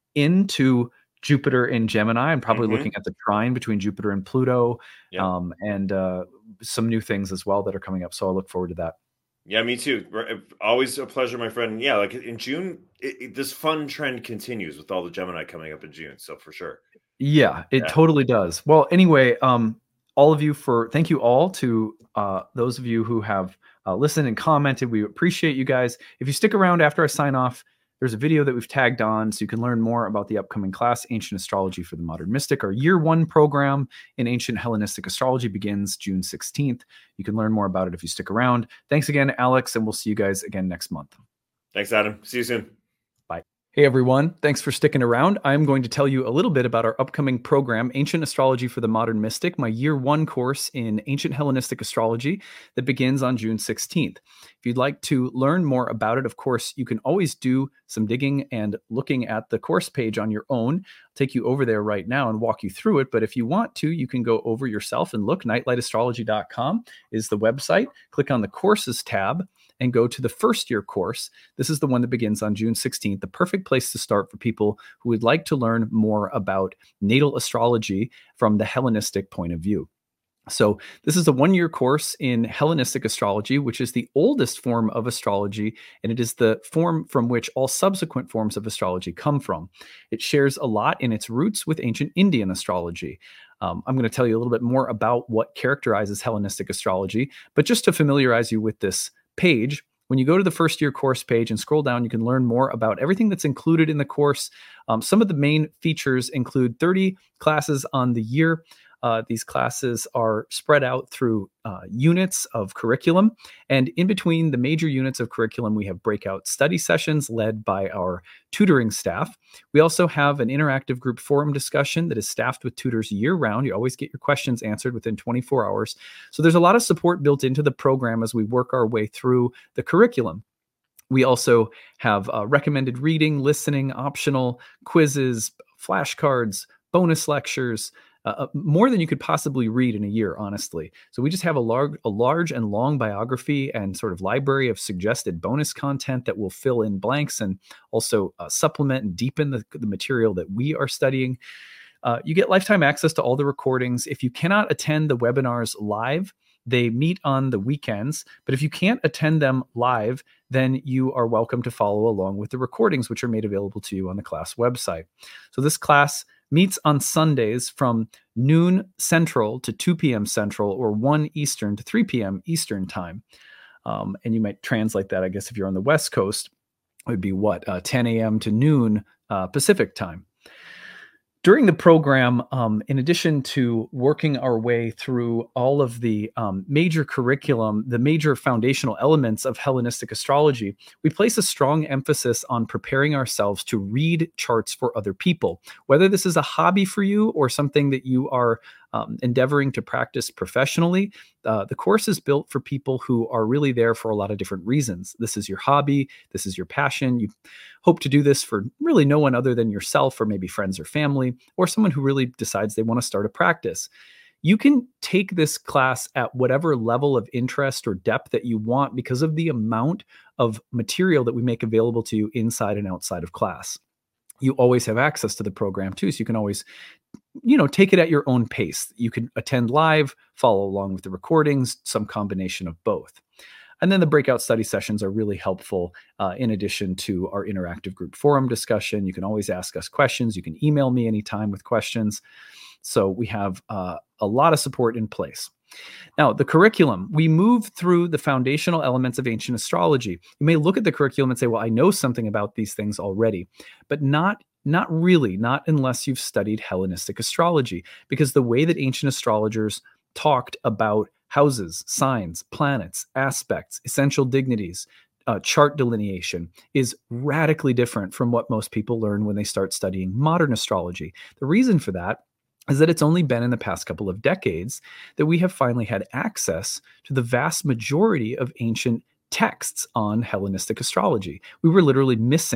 into Jupiter in Gemini and probably Mhm. looking at the trine between Jupiter and Pluto, Yeah. um, and uh, some new things as well that are coming up. So I look forward to that. Yeah, me too. R- uh, Always a pleasure, my friend. Yeah, like in June, it, it- this fun trend continues with all the Gemini coming up in June. So for sure. Yeah, it Yeah. totally does. Well, anyway, um, all of you for thank you all to uh, those of you who have uh, listened and commented. We appreciate you guys. If you stick around after I sign off, there's a video that we've tagged on so you can learn more about the upcoming class, Ancient Astrology for the Modern Mystic. Our year one program in Ancient Hellenistic Astrology begins June sixteenth. You can learn more about it if you stick around. Thanks again, Alex, and we'll see you guys again next month. Thanks, Adam. See you soon. Bye. Hey everyone, thanks for sticking around. I'm going to tell you a little bit about our upcoming program, Ancient Astrology for the Modern Mystic, my year one course in Ancient Hellenistic Astrology that begins on June sixteenth. If you'd like to learn more about it, of course, you can always do some digging and looking at the course page on your own. I'll take you over there right now and walk you through it. But if you want to, you can go over yourself and look. nightlight astrology dot com is the website. Click on the courses tab and go to the first year course. This is the one that begins on June sixteenth, the perfect place to start for people who would like to learn more about natal astrology from the Hellenistic point of view. So this is a one-year course in Hellenistic astrology, which is the oldest form of astrology, and it is the form from which all subsequent forms of astrology come from. It shares a lot in its roots with ancient Indian astrology. Um, I'm going to tell you a little bit more about what characterizes Hellenistic astrology, but just to familiarize you with this page, when you go to the first year course page and scroll down, you can learn more about everything that's included in the course. Um, some of the main features include thirty classes on the year. Uh, these classes are spread out through uh, units of curriculum. And in between the major units of curriculum, we have breakout study sessions led by our tutoring staff. We also have an interactive group forum discussion that is staffed with tutors year round. You always get your questions answered within twenty-four hours. So there's a lot of support built into the program as we work our way through the curriculum. We also have uh, recommended reading, listening, optional quizzes, flashcards, bonus lectures, uh, more than you could possibly read in a year, honestly. So we just have a large, a large and long biography and sort of library of suggested bonus content that will fill in blanks and also uh, supplement and deepen the, the material that we are studying. Uh, you get lifetime access to all the recordings. If you cannot attend the webinars live, they meet on the weekends, but if you can't attend them live, then you are welcome to follow along with the recordings, which are made available to you on the class website. So this class meets on Sundays from noon Central to two p.m. Central, or one Eastern to three p.m. Eastern time. Um, and you might translate that, I guess, if you're on the West Coast, it would be what, uh, ten a.m. to noon uh, Pacific time. During the program, um, in addition to working our way through all of the um, major curriculum, the major foundational elements of Hellenistic astrology, we place a strong emphasis on preparing ourselves to read charts for other people. Whether this is a hobby for you or something that you are um, endeavoring to practice professionally, uh, the course is built for people who are really there for a lot of different reasons. This is your hobby. This is your passion. You hope to do this for really no one other than yourself, or maybe friends or family, or someone who really decides they want to start a practice. You can take this class at whatever level of interest or depth that you want because of the amount of material that we make available to you inside and outside of class. You always have access to the program too, so you can always, you know, take it at your own pace. You can attend live, follow along with the recordings, some combination of both. And then the breakout study sessions are really helpful uh, in addition to our interactive group forum discussion. You can always ask us questions. You can email me anytime with questions. So we have uh, a lot of support in place. Now, the curriculum, we move through the foundational elements of ancient astrology. You may look at the curriculum and say, well, I know something about these things already, but not Not really, not unless you've studied Hellenistic astrology, because the way that ancient astrologers talked about houses, signs, planets, aspects, essential dignities, uh, chart delineation is radically different from what most people learn when they start studying modern astrology. The reason for that is that it's only been in the past couple of decades that we have finally had access to the vast majority of ancient texts on Hellenistic astrology. We were literally missing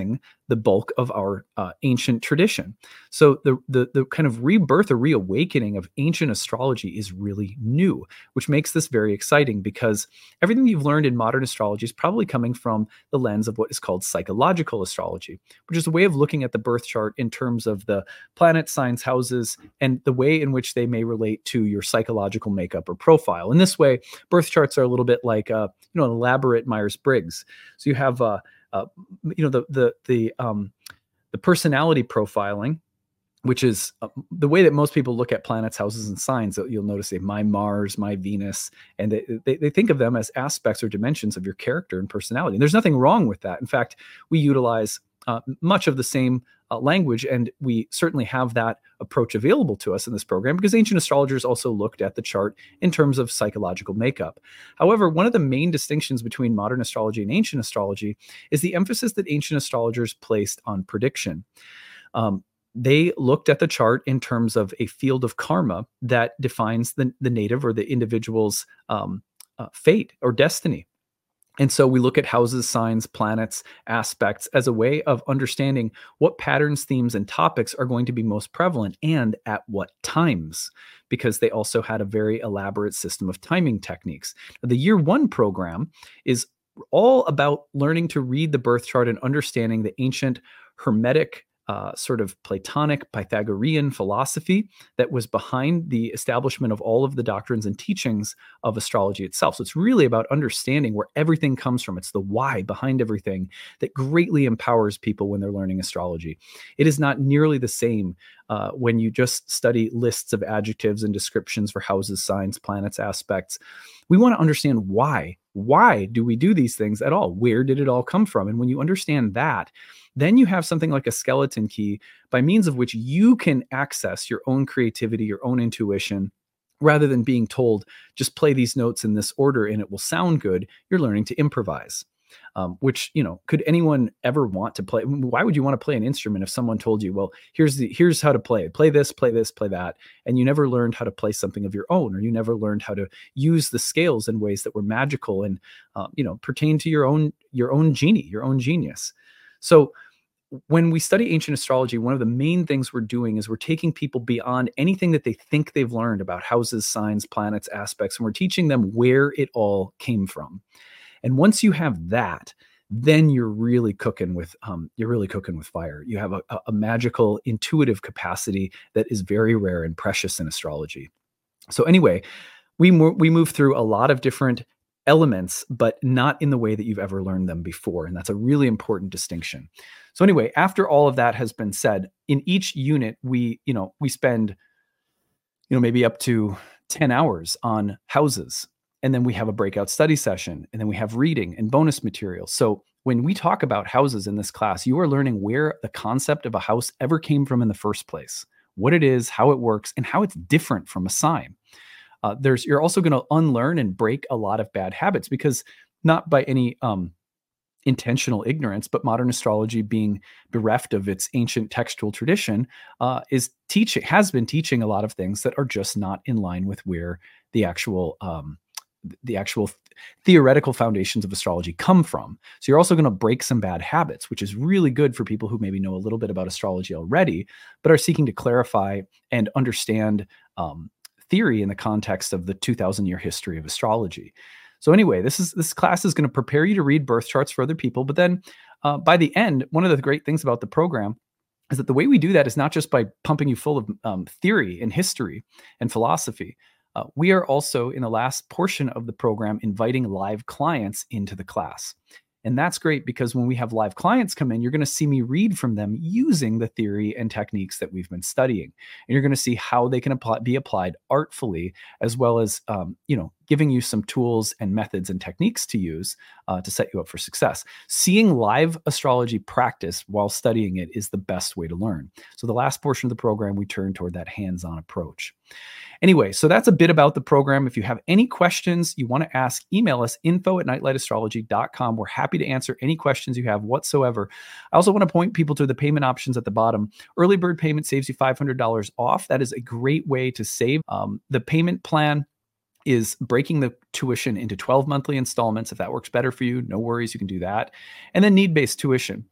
the bulk of our uh, ancient tradition. So the, the the kind of rebirth or reawakening of ancient astrology is really new, which makes this very exciting because everything you've learned in modern astrology is probably coming from the lens of what is called psychological astrology, which is a way of looking at the birth chart in terms of the planet, signs, houses, and the way in which they may relate to your psychological makeup or profile. In this way, birth charts are a little bit like uh, you know, an elaborate Myers-Briggs. So you have uh, uh, you know the the the um, the personality profiling, which is uh, the way that most people look at planets, houses, and signs. You'll notice they my Mars, my Venus, and they, they, they think of them as aspects or dimensions of your character and personality. And there's nothing wrong with that. In fact, we utilize uh, much of the same uh, language, and we certainly have that approach available to us in this program because ancient astrologers also looked at the chart in terms of psychological makeup. However, one of the main distinctions between modern astrology and ancient astrology is the emphasis that ancient astrologers placed on prediction. Um, They looked at the chart in terms of a field of karma that defines the, the native or the individual's um, uh, fate or destiny. And so we look at houses, signs, planets, aspects as a way of understanding what patterns, themes, and topics are going to be most prevalent and at what times, because they also had a very elaborate system of timing techniques. The year one program is all about learning to read the birth chart and understanding the ancient Hermetic Uh, sort of Platonic Pythagorean philosophy that was behind the establishment of all of the doctrines and teachings of astrology itself. So it's really about understanding where everything comes from. It's the why behind everything that greatly empowers people when they're learning astrology. It is not nearly the same uh, when you just study lists of adjectives and descriptions for houses, signs, planets, aspects. We want to understand why. Why do we do these things at all? Where did it all come from? And when you understand that, then you have something like a skeleton key by means of which you can access your own creativity, your own intuition, rather than being told, just play these notes in this order and it will sound good. You're learning to improvise, um, which, you know, could anyone ever want to play? Why would you want to play an instrument if someone told you, well, here's the, here's how to play it. Play this, play this, play that. And you never learned how to play something of your own, or you never learned how to use the scales in ways that were magical and, uh, you know, pertain to your own, your own genie, your own genius. So when we study ancient astrology, one of the main things we're doing is we're taking people beyond anything that they think they've learned about houses, signs, planets, aspects, and we're teaching them where it all came from. And once you have that, then you're really cooking with um, you're really cooking with fire. You have a, a magical, intuitive capacity that is very rare and precious in astrology. So anyway, we mo- we move through a lot of different elements, but not in the way that you've ever learned them before. And that's a really important distinction. So anyway, after all of that has been said, in each unit, we, you know, we spend, you know, maybe up to ten hours on houses. And then we have a breakout study session, and then we have reading and bonus material. So when we talk about houses in this class, you are learning where the concept of a house ever came from in the first place, what it is, how it works, and how it's different from a sign. Uh, there's you're also going to unlearn and break a lot of bad habits, because not by any um, intentional ignorance, but modern astrology, being bereft of its ancient textual tradition, uh, is teaching has been teaching a lot of things that are just not in line with where the actual um, the actual th- theoretical foundations of astrology come from. So you're also going to break some bad habits, which is really good for people who maybe know a little bit about astrology already, but are seeking to clarify and understand um, theory in the context of the two thousand year history of astrology. So anyway, this is this class is going to prepare you to read birth charts for other people. But then uh, by the end, one of the great things about the program is that the way we do that is not just by pumping you full of um, theory and history and philosophy. Uh, we are also, in the last portion of the program, inviting live clients into the class. And that's great, because when we have live clients come in, you're going to see me read from them using the theory and techniques that we've been studying. And you're going to see how they can apply, be applied artfully, as well as, um, you know, giving you some tools and methods and techniques to use uh, to set you up for success. Seeing live astrology practice while studying it is the best way to learn. So the last portion of the program, we turn toward that hands-on approach. Anyway, so that's a bit about the program. If you have any questions you want to ask, email us info at nightlight astrology dot com. We're happy to answer any questions you have whatsoever. I also want to point people to the payment options at the bottom. Early bird payment saves you five hundred dollars off. That is a great way to save. Um, the payment plan is breaking the tuition into twelve monthly installments. If that works better for you, no worries, you can do that. And then need-based tuition.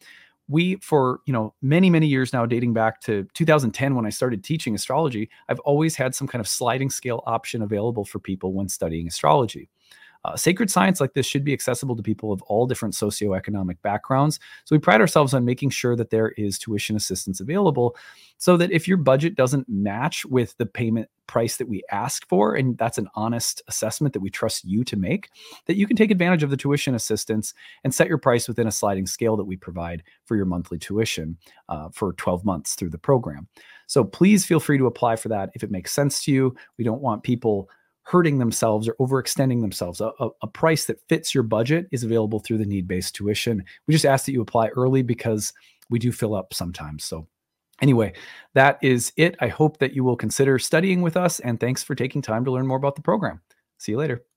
we, for, you know, many, many years now, dating back to two thousand ten when I started teaching astrology, I've always had some kind of sliding scale option available for people when studying astrology. Uh, sacred science like this should be accessible to people of all different socioeconomic backgrounds. So we pride ourselves on making sure that there is tuition assistance available so that if your budget doesn't match with the payment price that we ask for, and that's an honest assessment that we trust you to make, that you can take advantage of the tuition assistance and set your price within a sliding scale that we provide for your monthly tuition uh, for twelve months through the program. So please feel free to apply for that if it makes sense to you. We don't want people hurting themselves or overextending themselves. A, a, a price that fits your budget is available through the need-based tuition. We just ask that you apply early because we do fill up sometimes. So anyway, that is it. I hope that you will consider studying with us, and thanks for taking time to learn more about the program. See you later.